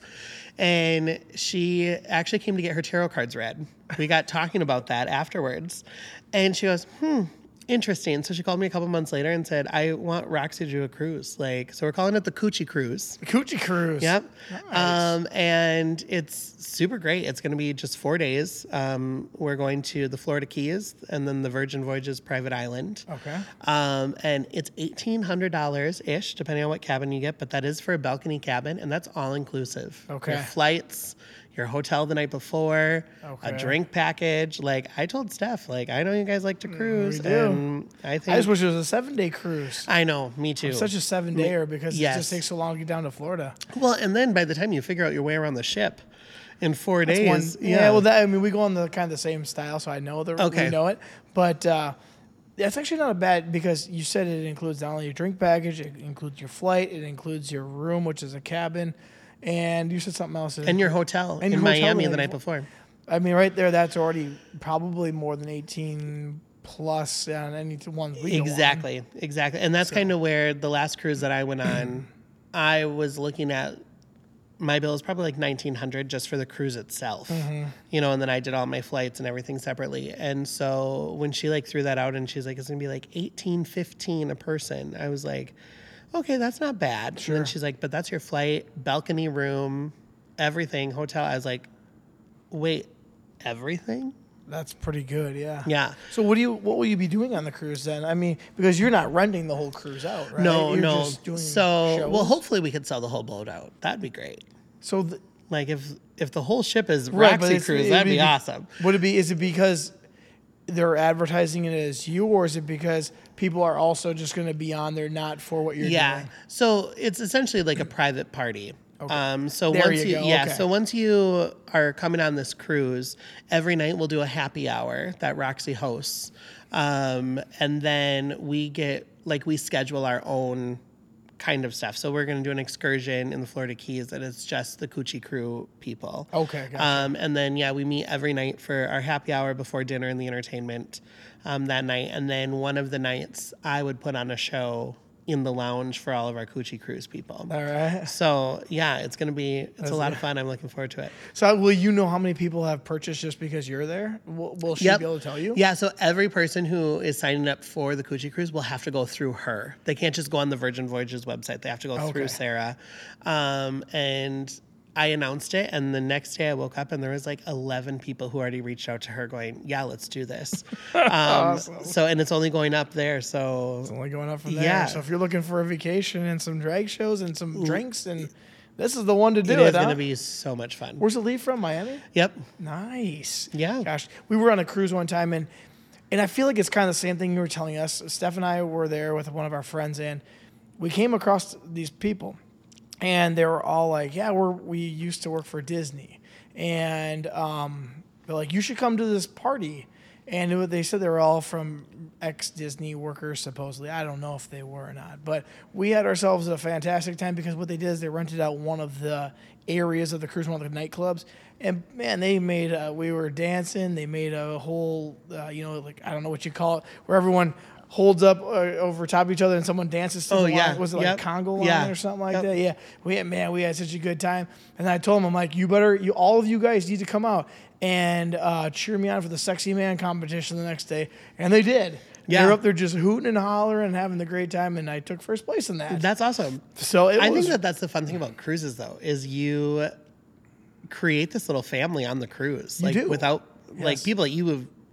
[SPEAKER 2] And she actually came to get her tarot cards read. We got talking about that afterwards. And she goes, hmm, interesting. So she called me a couple months later and said, I want Roxy to do a cruise. Like, so we're calling it the Coochie Cruise.
[SPEAKER 1] The Coochie Cruise.
[SPEAKER 2] Yep.
[SPEAKER 1] Nice.
[SPEAKER 2] Um, and it's super great. It's going to be just four days. Um, we're going to the Florida Keys and then the Virgin Voyages private island.
[SPEAKER 1] Okay.
[SPEAKER 2] Um, and it's eighteen hundred dollars ish, depending on what cabin you get, but that is for a balcony cabin, and that's all inclusive.
[SPEAKER 1] Okay.
[SPEAKER 2] Your flights, your hotel the night before,
[SPEAKER 1] Okay.
[SPEAKER 2] a drink package. Like I told Steph, like I know you guys like to cruise,
[SPEAKER 1] do.
[SPEAKER 2] and I think
[SPEAKER 1] I just wish it was a seven day cruise.
[SPEAKER 2] I know, me too.
[SPEAKER 1] Such a seven dayer because it
[SPEAKER 2] Yes.
[SPEAKER 1] just takes so long to get down to Florida.
[SPEAKER 2] Well, and then by the time you figure out your way around the ship in four
[SPEAKER 1] That's
[SPEAKER 2] days,
[SPEAKER 1] one- yeah. Well, that I mean, we go on the kind of the same style, so I know the
[SPEAKER 2] Okay.
[SPEAKER 1] we know it. But uh, that's actually not a bad because you said it includes not only your drink package, it includes your flight, it includes your room, which is a cabin, and you said something else.
[SPEAKER 2] and your hotel
[SPEAKER 1] And
[SPEAKER 2] in
[SPEAKER 1] your hotel
[SPEAKER 2] Miami
[SPEAKER 1] the
[SPEAKER 2] the
[SPEAKER 1] night
[SPEAKER 2] night before.
[SPEAKER 1] I mean, right there, that's already probably more than eighteen plus on any one we go on.
[SPEAKER 2] Exactly, exactly. And that's kind of where the last cruise that I went on, I was looking at my bill is probably like nineteen hundred just for the cruise itself,
[SPEAKER 1] Mm-hmm.
[SPEAKER 2] you know, and then I did all my flights and everything separately. And so when she like threw that out and she's like, it's gonna be like eighteen, fifteen a person, I was like, okay, that's not bad.
[SPEAKER 1] Sure.
[SPEAKER 2] And then she's like, but that's your flight, balcony room, everything, hotel. I was like, wait, everything?
[SPEAKER 1] That's pretty good, yeah.
[SPEAKER 2] Yeah.
[SPEAKER 1] So what do you what will you be doing on the cruise then? I mean, because you're not renting the whole cruise out, right?
[SPEAKER 2] No,
[SPEAKER 1] You're
[SPEAKER 2] no.
[SPEAKER 1] just doing
[SPEAKER 2] So,
[SPEAKER 1] shows?
[SPEAKER 2] well, hopefully we could sell the whole boat out. That'd be great.
[SPEAKER 1] so the,
[SPEAKER 2] Like if if the whole ship is
[SPEAKER 1] Right, but
[SPEAKER 2] Roxy
[SPEAKER 1] it's-
[SPEAKER 2] Cruise,
[SPEAKER 1] it'd
[SPEAKER 2] that'd
[SPEAKER 1] be-
[SPEAKER 2] be awesome.
[SPEAKER 1] would it be? Is it because they're advertising it as you, or is it because people are also just going to be on there not for what you're
[SPEAKER 2] Yeah.
[SPEAKER 1] doing?
[SPEAKER 2] So it's essentially like a private party. Um, so
[SPEAKER 1] There
[SPEAKER 2] once
[SPEAKER 1] you
[SPEAKER 2] you,
[SPEAKER 1] go,
[SPEAKER 2] yeah,
[SPEAKER 1] okay.
[SPEAKER 2] so once you are coming on this cruise, every night we'll do a happy hour that Roxy hosts, um, and then we get like we schedule our own kind of stuff. So we're going to do an excursion in the Florida Keys that is just the Coochie Crew people.
[SPEAKER 1] Okay, gotcha.
[SPEAKER 2] Um, and then yeah, we meet every night for our happy hour before dinner and the entertainment um, that night. And then one of the nights I would put on a show in the lounge for all of our Coochie Cruise people.
[SPEAKER 1] All right.
[SPEAKER 2] So yeah, it's gonna be it's a lot of fun. I'm looking forward to it.
[SPEAKER 1] So will you know how many people have purchased just because you're there? Will, will she
[SPEAKER 2] Yep.
[SPEAKER 1] be able to tell you?
[SPEAKER 2] Yeah, so every person who is signing up for the Coochie Cruise will have to go through her. They can't just go on the Virgin Voyages website. They have to go
[SPEAKER 1] Okay.
[SPEAKER 2] through Sarah. Um, and I announced it, and the next day I woke up and there was like eleven people who already reached out to her going, yeah, let's do this. Um,
[SPEAKER 1] Awesome.
[SPEAKER 2] So, and it's only going up there. So
[SPEAKER 1] It's only going up from there.
[SPEAKER 2] Yeah.
[SPEAKER 1] So if you're looking for a vacation and some drag shows and some drinks, and this is the one to do
[SPEAKER 2] it
[SPEAKER 1] it.
[SPEAKER 2] is
[SPEAKER 1] huh?
[SPEAKER 2] going to be so much fun.
[SPEAKER 1] Where's it leave from? Miami?
[SPEAKER 2] Yep.
[SPEAKER 1] Nice.
[SPEAKER 2] Yeah.
[SPEAKER 1] Gosh, we were on a cruise one time, and and I feel like it's kind of the same thing you were telling us. Steph and I were there with one of our friends, and we came across these people, and they were all like, "Yeah, we're we used to work for Disney," and um, they're like, "You should come to this party." And it, wa- they said they were all from ex-Disney workers, supposedly. I don't know if they were or not. But we had ourselves a fantastic time because what they did is they rented out one of the areas of the cruise, one of the nightclubs. And, man, they made, uh, we were dancing. They made a whole, uh, you know, like, I don't know what you call it, where everyone holds up uh, over top of each other and someone dances to
[SPEAKER 2] Oh,
[SPEAKER 1] the
[SPEAKER 2] yeah.
[SPEAKER 1] line. Was it like
[SPEAKER 2] Yep.
[SPEAKER 1] Congo line
[SPEAKER 2] Yeah.
[SPEAKER 1] or something like
[SPEAKER 2] Yep.
[SPEAKER 1] that? Yeah. We had, man, we had such a good time. And I told them, I'm like, you better, you all of you guys need to come out and uh, cheer me on for the sexy man competition the next day. And they did.
[SPEAKER 2] Yeah.
[SPEAKER 1] They were up there just hooting and hollering and having the great time, and I took first place in that.
[SPEAKER 2] That's awesome.
[SPEAKER 1] So it
[SPEAKER 2] I
[SPEAKER 1] was,
[SPEAKER 2] think that that's the fun thing about cruises, though, is you create this little family on the cruise,
[SPEAKER 1] You
[SPEAKER 2] like
[SPEAKER 1] do.
[SPEAKER 2] without like
[SPEAKER 1] Yes.
[SPEAKER 2] people that you have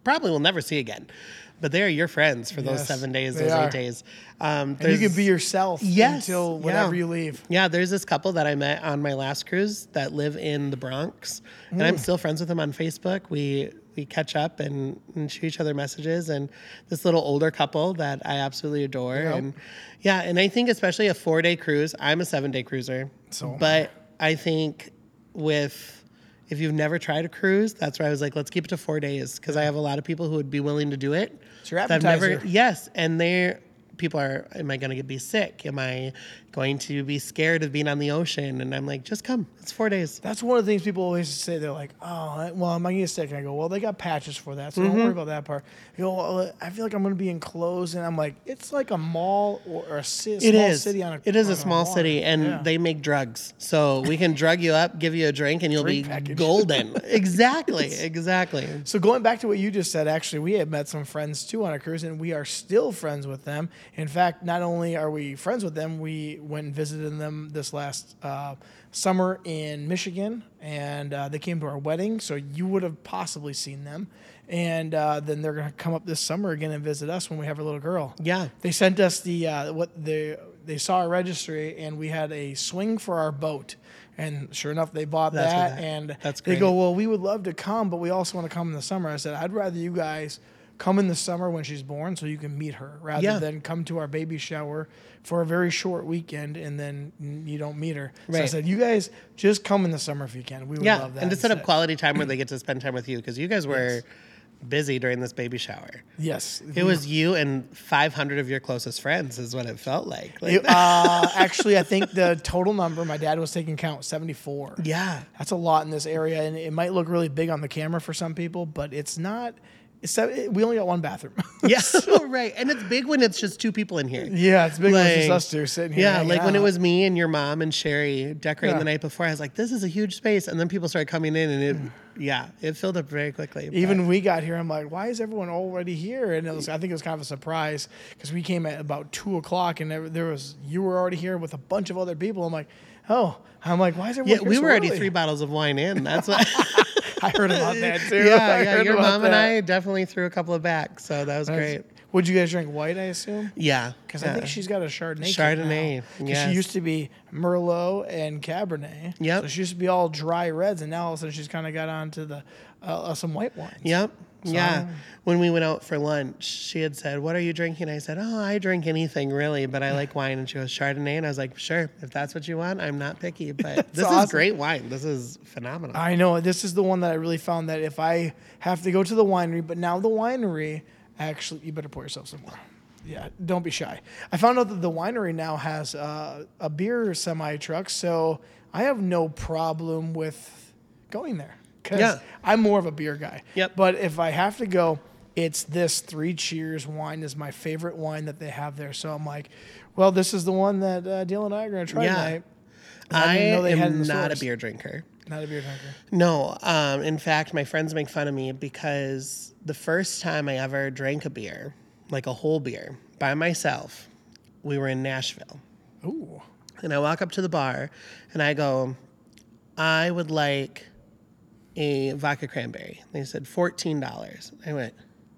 [SPEAKER 2] probably will never see again. But they are your friends for those
[SPEAKER 1] Yes,
[SPEAKER 2] seven days,
[SPEAKER 1] they
[SPEAKER 2] those
[SPEAKER 1] are.
[SPEAKER 2] eight days. Um,
[SPEAKER 1] And you can
[SPEAKER 2] there's-
[SPEAKER 1] be yourself
[SPEAKER 2] Yes,
[SPEAKER 1] until whenever
[SPEAKER 2] yeah.
[SPEAKER 1] you leave.
[SPEAKER 2] Yeah, there's this couple that I met on my last cruise that live in the Bronx, and
[SPEAKER 1] Mm.
[SPEAKER 2] I'm still friends with them on Facebook. We we catch up and, and shoot each other messages, and this little older couple that I absolutely adore.
[SPEAKER 1] Yep.
[SPEAKER 2] And yeah, and I think especially a four day cruise. I'm a seven day cruiser,
[SPEAKER 1] So am I.
[SPEAKER 2] but I think with if you've never tried a cruise, that's why I was like, let's keep it to four days because I have a lot of people who would be willing to do it.
[SPEAKER 1] It's your
[SPEAKER 2] that have never,
[SPEAKER 1] appetizer.
[SPEAKER 2] yes, and they're people are, am I going to be sick? Am I going to be scared of being on the ocean? And I'm like, just come. It's four days.
[SPEAKER 1] That's one of the things people always say. They're like, oh, well, am I going to get sick? And I go, well, they got patches for that, so
[SPEAKER 2] Mm-hmm.
[SPEAKER 1] don't worry about that part. You go, well, I feel like I'm going to be enclosed. And I'm like, it's like a mall or, or a ci-
[SPEAKER 2] It
[SPEAKER 1] small
[SPEAKER 2] is.
[SPEAKER 1] city on a
[SPEAKER 2] it is
[SPEAKER 1] on
[SPEAKER 2] a small
[SPEAKER 1] water.
[SPEAKER 2] city, and
[SPEAKER 1] Yeah.
[SPEAKER 2] they make drugs. So we can drug you up, give you a drink, and you'll
[SPEAKER 1] Drink
[SPEAKER 2] be
[SPEAKER 1] package.
[SPEAKER 2] golden. Exactly. Exactly.
[SPEAKER 1] So going back to what you just said, actually, we had met some friends too on a cruise, and we are still friends with them. In fact, not only are we friends with them, we went and visited them this last uh, summer in Michigan, and uh, they came to our wedding, so you would have possibly seen them. And uh, then they're going to come up this summer again and visit us when we have a little girl.
[SPEAKER 2] Yeah.
[SPEAKER 1] They sent us the uh, what the they saw our registry, and we had a swing for our boat. And sure enough, they bought
[SPEAKER 2] That's
[SPEAKER 1] that,
[SPEAKER 2] what that-
[SPEAKER 1] and
[SPEAKER 2] that's
[SPEAKER 1] they
[SPEAKER 2] great.
[SPEAKER 1] go, well, we would love to come, but we also want to come in the summer. I said, I'd rather you guys come in the summer when she's born so you can meet her rather
[SPEAKER 2] Yeah.
[SPEAKER 1] than come to our baby shower for a very short weekend and then you don't meet her. So I
[SPEAKER 2] Right.
[SPEAKER 1] said, you guys just come in the summer if you can. We would
[SPEAKER 2] Yeah.
[SPEAKER 1] love that.
[SPEAKER 2] And to set up
[SPEAKER 1] instead.
[SPEAKER 2] quality time where they get to spend time with you because you guys were busy during this baby shower.
[SPEAKER 1] Yes.
[SPEAKER 2] It was you and five hundred of your closest friends is what it felt like. Like
[SPEAKER 1] It- uh, actually, I think the total number, my dad was taking count, seventy-four.
[SPEAKER 2] yeah.
[SPEAKER 1] That's a lot in this area, and it might look really big on the camera for some people, but it's not. It's, it, we only got one bathroom.
[SPEAKER 2] Yeah, right. And it's big when it's just two people in here.
[SPEAKER 1] Yeah, it's big when it's just
[SPEAKER 2] Like,
[SPEAKER 1] us two sitting here.
[SPEAKER 2] Yeah,
[SPEAKER 1] hanging
[SPEAKER 2] like when it
[SPEAKER 1] out.
[SPEAKER 2] was me and your mom and Sherry decorating
[SPEAKER 1] Yeah.
[SPEAKER 2] the night before, I was like, this is a huge space. And then people started coming in and it, yeah, it filled up very quickly. but-
[SPEAKER 1] Even when we got here, I'm like, why is everyone already here? And it was, I think it was kind of a surprise because we came at about two o'clock and there, there was, you were already here with a bunch of other people. I'm like, oh, I'm like, why is everyone
[SPEAKER 2] yeah,
[SPEAKER 1] here
[SPEAKER 2] we
[SPEAKER 1] so
[SPEAKER 2] were already
[SPEAKER 1] early?
[SPEAKER 2] three bottles of wine in. That's what.
[SPEAKER 1] I heard about that too.
[SPEAKER 2] yeah,
[SPEAKER 1] I
[SPEAKER 2] yeah.
[SPEAKER 1] heard
[SPEAKER 2] Your
[SPEAKER 1] about
[SPEAKER 2] mom and
[SPEAKER 1] that.
[SPEAKER 2] I definitely threw a couple of back. So that was great.
[SPEAKER 1] Would you guys drink white, I assume?
[SPEAKER 2] Yeah.
[SPEAKER 1] Because
[SPEAKER 2] yeah.
[SPEAKER 1] I think she's got a Chardonnay. kit
[SPEAKER 2] Chardonnay,
[SPEAKER 1] now. 'Cause
[SPEAKER 2] yes.
[SPEAKER 1] she used to be Merlot and Cabernet.
[SPEAKER 2] Yep.
[SPEAKER 1] So she used to be all dry reds, and now all of a sudden she's kind of got onto the uh, uh, some white wines.
[SPEAKER 2] Yep. yeah.
[SPEAKER 1] I'm-
[SPEAKER 2] When we went out for lunch, she had said, "What are you drinking?" I said, "Oh, I drink anything really, but I like wine." And she goes, "Chardonnay." And I was like, "Sure, if that's what you want, I'm not picky." But this is
[SPEAKER 1] awesome.
[SPEAKER 2] great wine. This is phenomenal.
[SPEAKER 1] I know this is the one that I really found that if I have to go to the winery, but now the winery actually, you better pour yourself some more. Yeah, don't be shy. I found out that the winery now has uh, a beer semi truck, so I have no problem with going there because
[SPEAKER 2] Yeah.
[SPEAKER 1] I'm more of a beer guy.
[SPEAKER 2] Yep.
[SPEAKER 1] But if I have to go, it's this Three Cheers wine is my favorite wine that they have there. So I'm like, well, this is the one that uh, Dylan and I are going to try
[SPEAKER 2] Yeah.
[SPEAKER 1] tonight.
[SPEAKER 2] I,
[SPEAKER 1] didn't know they had it in
[SPEAKER 2] am
[SPEAKER 1] the
[SPEAKER 2] not a
[SPEAKER 1] stores.
[SPEAKER 2] beer drinker.
[SPEAKER 1] Not a beer drinker.
[SPEAKER 2] No. Um, in fact, my friends make fun of me because the first time I ever drank a beer, like a whole beer, by myself, we were in Nashville.
[SPEAKER 1] Ooh.
[SPEAKER 2] And I walk up to the bar and I go, I would like a vodka cranberry. They said fourteen dollars. I went,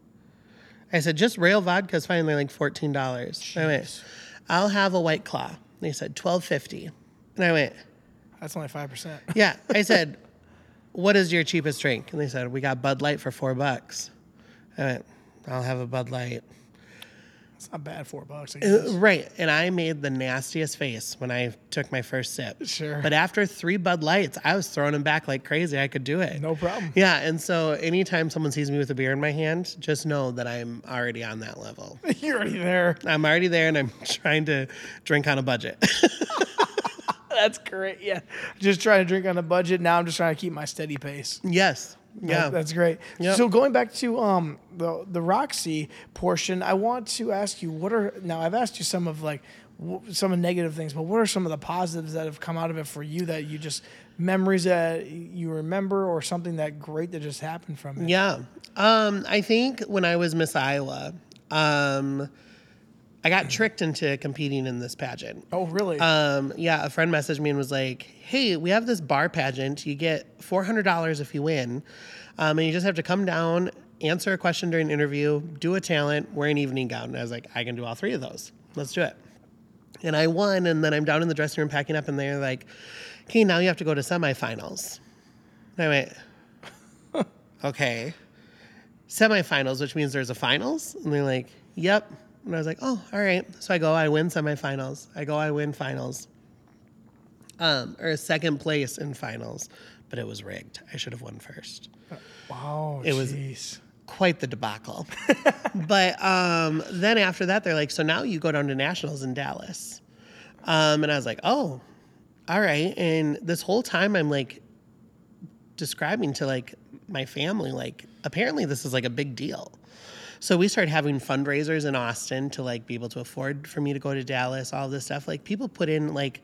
[SPEAKER 2] I said, just rail vodka is fine. They're like fourteen dollars. I went, I'll have a White Claw. They said twelve fifty. And I went,
[SPEAKER 1] That's only five percent.
[SPEAKER 2] yeah. I said, what is your cheapest drink? And they said, we got Bud Light for four bucks. I went, I'll have a Bud Light.
[SPEAKER 1] It's not bad, four bucks. I
[SPEAKER 2] Uh,
[SPEAKER 1] guess.
[SPEAKER 2] Right. And I made the nastiest face when I took my first sip.
[SPEAKER 1] Sure.
[SPEAKER 2] But after three Bud Lights, I was throwing them back like crazy. I could do it.
[SPEAKER 1] No problem.
[SPEAKER 2] Yeah. And so anytime someone sees me with a beer in my hand, just know that I'm already on that level.
[SPEAKER 1] You're already there.
[SPEAKER 2] I'm already there and I'm trying to drink on a budget.
[SPEAKER 1] That's great. Yeah. Just trying to drink on a budget. Now I'm just trying to keep my steady pace.
[SPEAKER 2] yes. Yeah.
[SPEAKER 1] That- that's great.
[SPEAKER 2] Yep.
[SPEAKER 1] So going back to um the the Roxy portion, I want to ask you what are now I've asked you some of like w- some of the negative things, but what are some of the positives that have come out of it for you that you just memories that you remember or something that great that just happened from it?
[SPEAKER 2] Yeah. Um, I think when I was Miss Iowa, um, I got tricked into competing in this pageant.
[SPEAKER 1] Oh, really?
[SPEAKER 2] Um, yeah, a friend messaged me and was like, "Hey, we have this bar pageant. You get four hundred dollars if you win, um, and you just have to come down answer a question during an interview, do a talent, wear an evening gown. And I was like, I can do all three of those. Let's do it. And I won, and then I'm down in the dressing room packing up, and they're like, okay, now you have to go to semifinals. And I went, okay. Semifinals, which means there's a finals? And they're like, yep. And I was like, oh, all right. So I go, I win semifinals. I go, I win finals. Um, or second place in finals. But it was rigged. I should have won first.
[SPEAKER 1] Wow,
[SPEAKER 2] it was
[SPEAKER 1] geez.
[SPEAKER 2] Quite the debacle. But um, then after that, they're like, so now you go down to nationals in Dallas. Um, and I was like, oh, all right. And this whole time I'm like describing to like my family, like apparently this is like a big deal. So we started having fundraisers in Austin to like be able to afford for me to go to Dallas, all this stuff. Like people put in like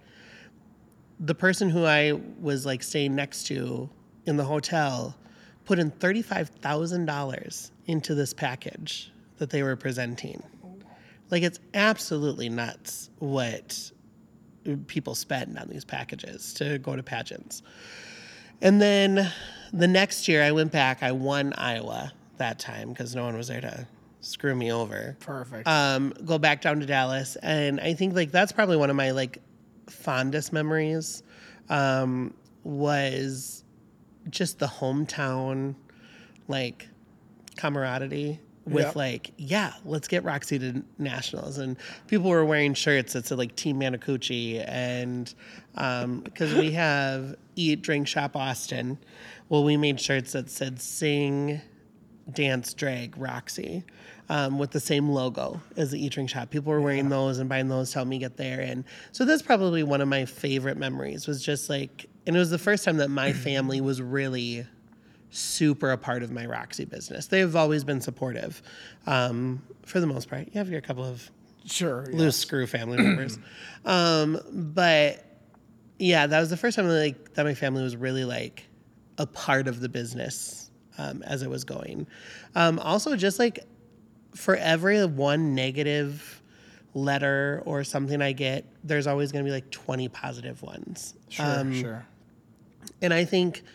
[SPEAKER 2] the person who I was like staying next to in the hotel put in thirty-five thousand dollars into this package that they were presenting. Like, it's absolutely nuts what people spend on these packages to go to pageants. And then the next year I went back, I won Iowa that time because no one was there to screw me over.
[SPEAKER 1] Perfect.
[SPEAKER 2] Um, go back down to Dallas. And I think like that's probably one of my like fondest memories um, was just the hometown, like, camaraderie with,
[SPEAKER 1] yep.
[SPEAKER 2] like, yeah, let's get Roxy to nationals. And people were wearing shirts that said, like, Team Manacucci. And um, because we have Eat, Drink, Shop Austin, well, we made shirts that said Sing, Dance, Drag, Roxy, um, with the same logo as the Eat, Drink, Shop. People were wearing yeah. those and buying those to help me get there. And so that's probably one of my favorite memories was just, like, and it was the first time that my family was really super a part of my Roxy business. They've always been supportive, um, for the most part. You have your couple of
[SPEAKER 1] sure
[SPEAKER 2] loose
[SPEAKER 1] yes.
[SPEAKER 2] screw family members. um, but, yeah, that was the first time that, like, that my family was really, like, a part of the business um, as it was going. Um, also, just, like, for every one negative letter or something I get, there's always going to be, like, twenty positive ones.
[SPEAKER 1] Sure,
[SPEAKER 2] um,
[SPEAKER 1] sure.
[SPEAKER 2] And I think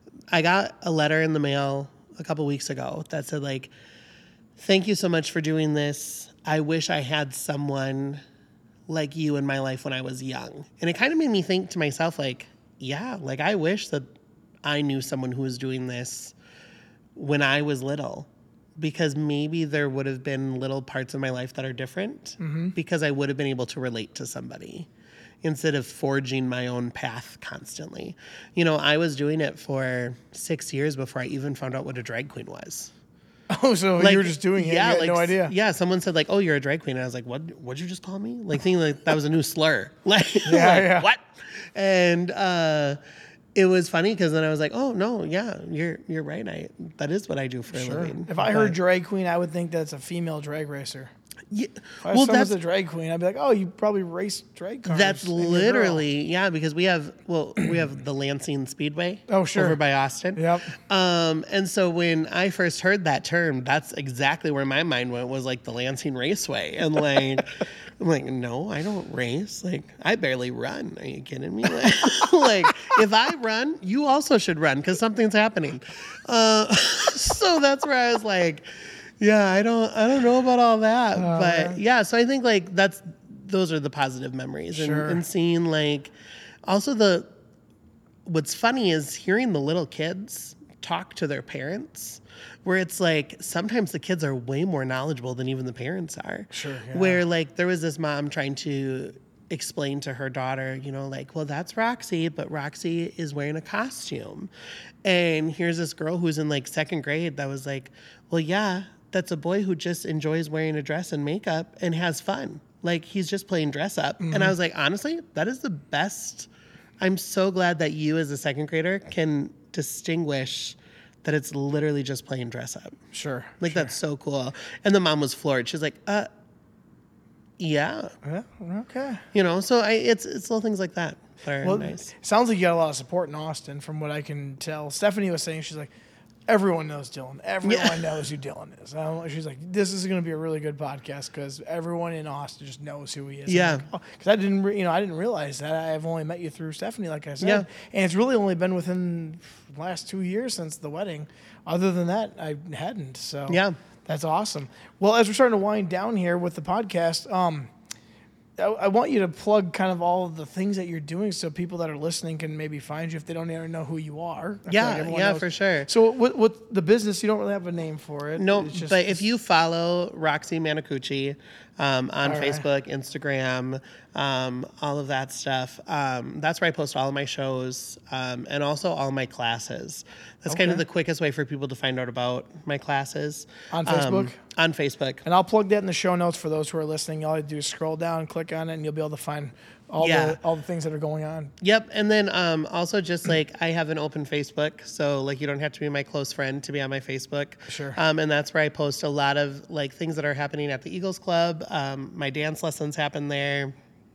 [SPEAKER 2] I got a letter in the mail a couple weeks ago that said, like, thank you so much for doing this. I wish I had someone like you in my life when I was young. And it kind of made me think to myself, like, yeah, like, I wish that I knew someone who was doing this when I was little, because maybe there would have been little parts of my life that are different mm-hmm. because I would have been able to relate to somebody instead of forging my own path constantly. You know, I was doing it for six years before I even found out what a drag queen was.
[SPEAKER 1] Oh, so
[SPEAKER 2] like,
[SPEAKER 1] you were just doing it?
[SPEAKER 2] Yeah,
[SPEAKER 1] you had
[SPEAKER 2] like,
[SPEAKER 1] no idea.
[SPEAKER 2] Yeah, someone said, like, oh, you're a drag queen. And I was like, what? What'd you just call me? Like, thinking like that was a new slur. Like,
[SPEAKER 1] yeah,
[SPEAKER 2] like
[SPEAKER 1] yeah.
[SPEAKER 2] What? And uh, it was funny because then I was like, oh, no, yeah, you're you're right. I That is what I do for
[SPEAKER 1] sure.
[SPEAKER 2] a living.
[SPEAKER 1] If I heard drag queen, I would think that's a female drag racer.
[SPEAKER 2] Yeah.
[SPEAKER 1] If I
[SPEAKER 2] well,
[SPEAKER 1] that's a drag queen, I'd be like, oh, you probably race drag cars.
[SPEAKER 2] That's literally, yeah, because we have, well, we have the Lansing Speedway.
[SPEAKER 1] Oh, sure.
[SPEAKER 2] Over by Austin.
[SPEAKER 1] Yep.
[SPEAKER 2] Um, and so when I first heard that term, that's exactly where my mind went, was like the Lansing Raceway. And like, I'm like, no, I don't race. Like, I barely run. Are you kidding me? Like, like if I run, you also should run because something's happening. Uh, so that's where I was like, yeah, I don't, I don't know about all that, uh, but yeah. So I think like that's, those are the positive memories,
[SPEAKER 1] sure.
[SPEAKER 2] and, and seeing like, also the, what's funny is hearing the little kids talk to their parents, where it's like sometimes the kids are way more knowledgeable than even the parents are.
[SPEAKER 1] Sure. Yeah.
[SPEAKER 2] Where like there was this mom trying to explain to her daughter, you know, like, well, that's Roxy, but Roxy is wearing a costume, and here's this girl who's in like second grade that was like, well, yeah. That's a boy who just enjoys wearing a dress and makeup and has fun. Like, he's just playing dress up. Mm-hmm. And I was like, honestly, that is the best. I'm so glad that you as a second grader can distinguish that it's literally just playing dress up.
[SPEAKER 1] Sure.
[SPEAKER 2] Like,
[SPEAKER 1] sure.
[SPEAKER 2] that's so cool. And the mom was floored. She's like, uh, yeah.
[SPEAKER 1] Yeah, okay.
[SPEAKER 2] You know, so I, it's it's little things like that that are
[SPEAKER 1] well,
[SPEAKER 2] nice.
[SPEAKER 1] Sounds like you got a lot of support in Austin from what I can tell. Stephanie was saying, she's like, everyone knows Dylan. Everyone yeah. knows who Dylan is. Um, she's like, this is going to be a really good podcast because everyone in Austin just knows who he is.
[SPEAKER 2] Yeah.
[SPEAKER 1] Because like, oh, I didn't, re- you know, I didn't realize that. I've only met you through Stephanie, like I said.
[SPEAKER 2] Yeah.
[SPEAKER 1] And it's really only been within the last two years since the wedding. Other than that, I hadn't. So
[SPEAKER 2] yeah,
[SPEAKER 1] that's awesome. Well, as we're starting to wind down here with the podcast, um, I, I want you to plug kind of all of the things that you're doing so people that are listening can maybe find you if they don't even know who you are. I
[SPEAKER 2] yeah, like yeah,
[SPEAKER 1] knows.
[SPEAKER 2] for sure.
[SPEAKER 1] So what, what the business, you don't really have a name for it.
[SPEAKER 2] No,
[SPEAKER 1] just,
[SPEAKER 2] but if you follow Roxy Manacucci um, on all Facebook, right. Instagram, um, all of that stuff, um, that's where I post all of my shows um, and also all my classes. That's okay. kind of the quickest way for people to find out about my classes.
[SPEAKER 1] On Facebook?
[SPEAKER 2] Um, on Facebook.
[SPEAKER 1] And I'll plug that in the show notes for those who are listening. All you do is scroll down, click on it, and you'll be able to find all
[SPEAKER 2] yeah.
[SPEAKER 1] the all the things that are going on.
[SPEAKER 2] Yep. And then um, also just like I have an open Facebook. So like you don't have to be my close friend to be on my Facebook.
[SPEAKER 1] Sure.
[SPEAKER 2] Um, and that's where I post a lot of like things that are happening at the Eagles Club. Um, my dance lessons happen there.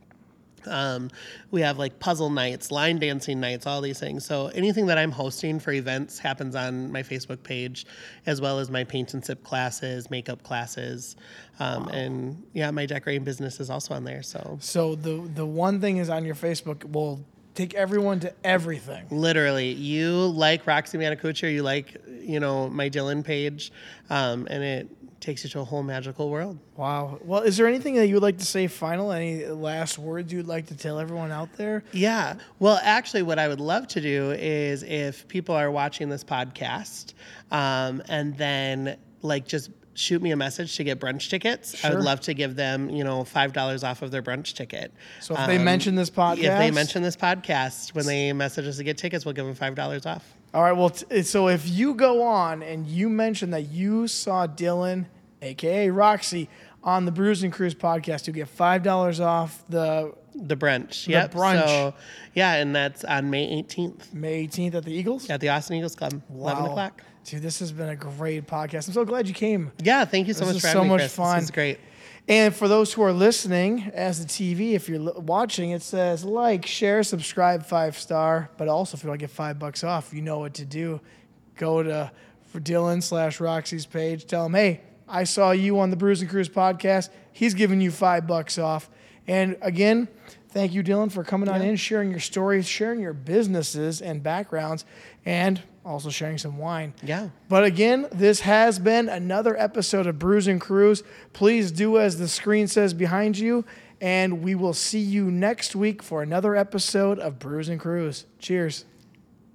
[SPEAKER 2] Um, we have like puzzle nights, line dancing nights, all these things. So anything that I'm hosting for events happens on my Facebook page, as well as my paint and sip classes, makeup classes, um, wow. and yeah, my decorating business is also on there. So,
[SPEAKER 1] so the the one thing is on your Facebook will take everyone to everything.
[SPEAKER 2] Literally, you like Roxy Manacucci, or you like you know my Dylan page, um, and it takes you to a whole magical world.
[SPEAKER 1] Wow. Well, is there anything that you would like to say final? Any last words you'd like to tell everyone out there?
[SPEAKER 2] Yeah. Well, actually, what I would love to do is if people are watching this podcast um, and then like just shoot me a message to get brunch tickets. Sure. I would love to give them, you know, five dollars off of their brunch ticket.
[SPEAKER 1] So if um, they mention this podcast?
[SPEAKER 2] If they mention this podcast, when they message us to get tickets, we'll give them five dollars off.
[SPEAKER 1] All right. Well, t- so if you go on and you mention that you saw Dylan, a k a. Roxy, on the Brews and Cruise podcast, you get five dollars off the...
[SPEAKER 2] The brunch.
[SPEAKER 1] The
[SPEAKER 2] yep.
[SPEAKER 1] brunch.
[SPEAKER 2] So, yeah, and that's on May eighteenth.
[SPEAKER 1] May eighteenth at the Eagles?
[SPEAKER 2] At the Austin Eagles Club,
[SPEAKER 1] wow.
[SPEAKER 2] eleven o'clock.
[SPEAKER 1] Dude, this has been a great podcast. I'm so glad you came.
[SPEAKER 2] Yeah, thank you so
[SPEAKER 1] this
[SPEAKER 2] much for
[SPEAKER 1] so
[SPEAKER 2] having
[SPEAKER 1] much
[SPEAKER 2] me, Chris.
[SPEAKER 1] Fun.
[SPEAKER 2] This is great.
[SPEAKER 1] And for those who are listening, as the T V, if you're watching, it says like, share, subscribe, five star. But also, if you want to get five bucks off, you know what to do. Go to for Dylan slash Roxy's page. Tell him, hey, I saw you on the Brews and Cruise podcast. He's giving you five bucks off. And again, thank you, Dylan, for coming on yeah. in, sharing your stories, sharing your businesses and backgrounds, and also sharing some wine.
[SPEAKER 2] Yeah.
[SPEAKER 1] But again, this has been another episode of Brews and Cruise. Please do as the screen says behind you, and we will see you next week for another episode of Brews and Cruise. Cheers.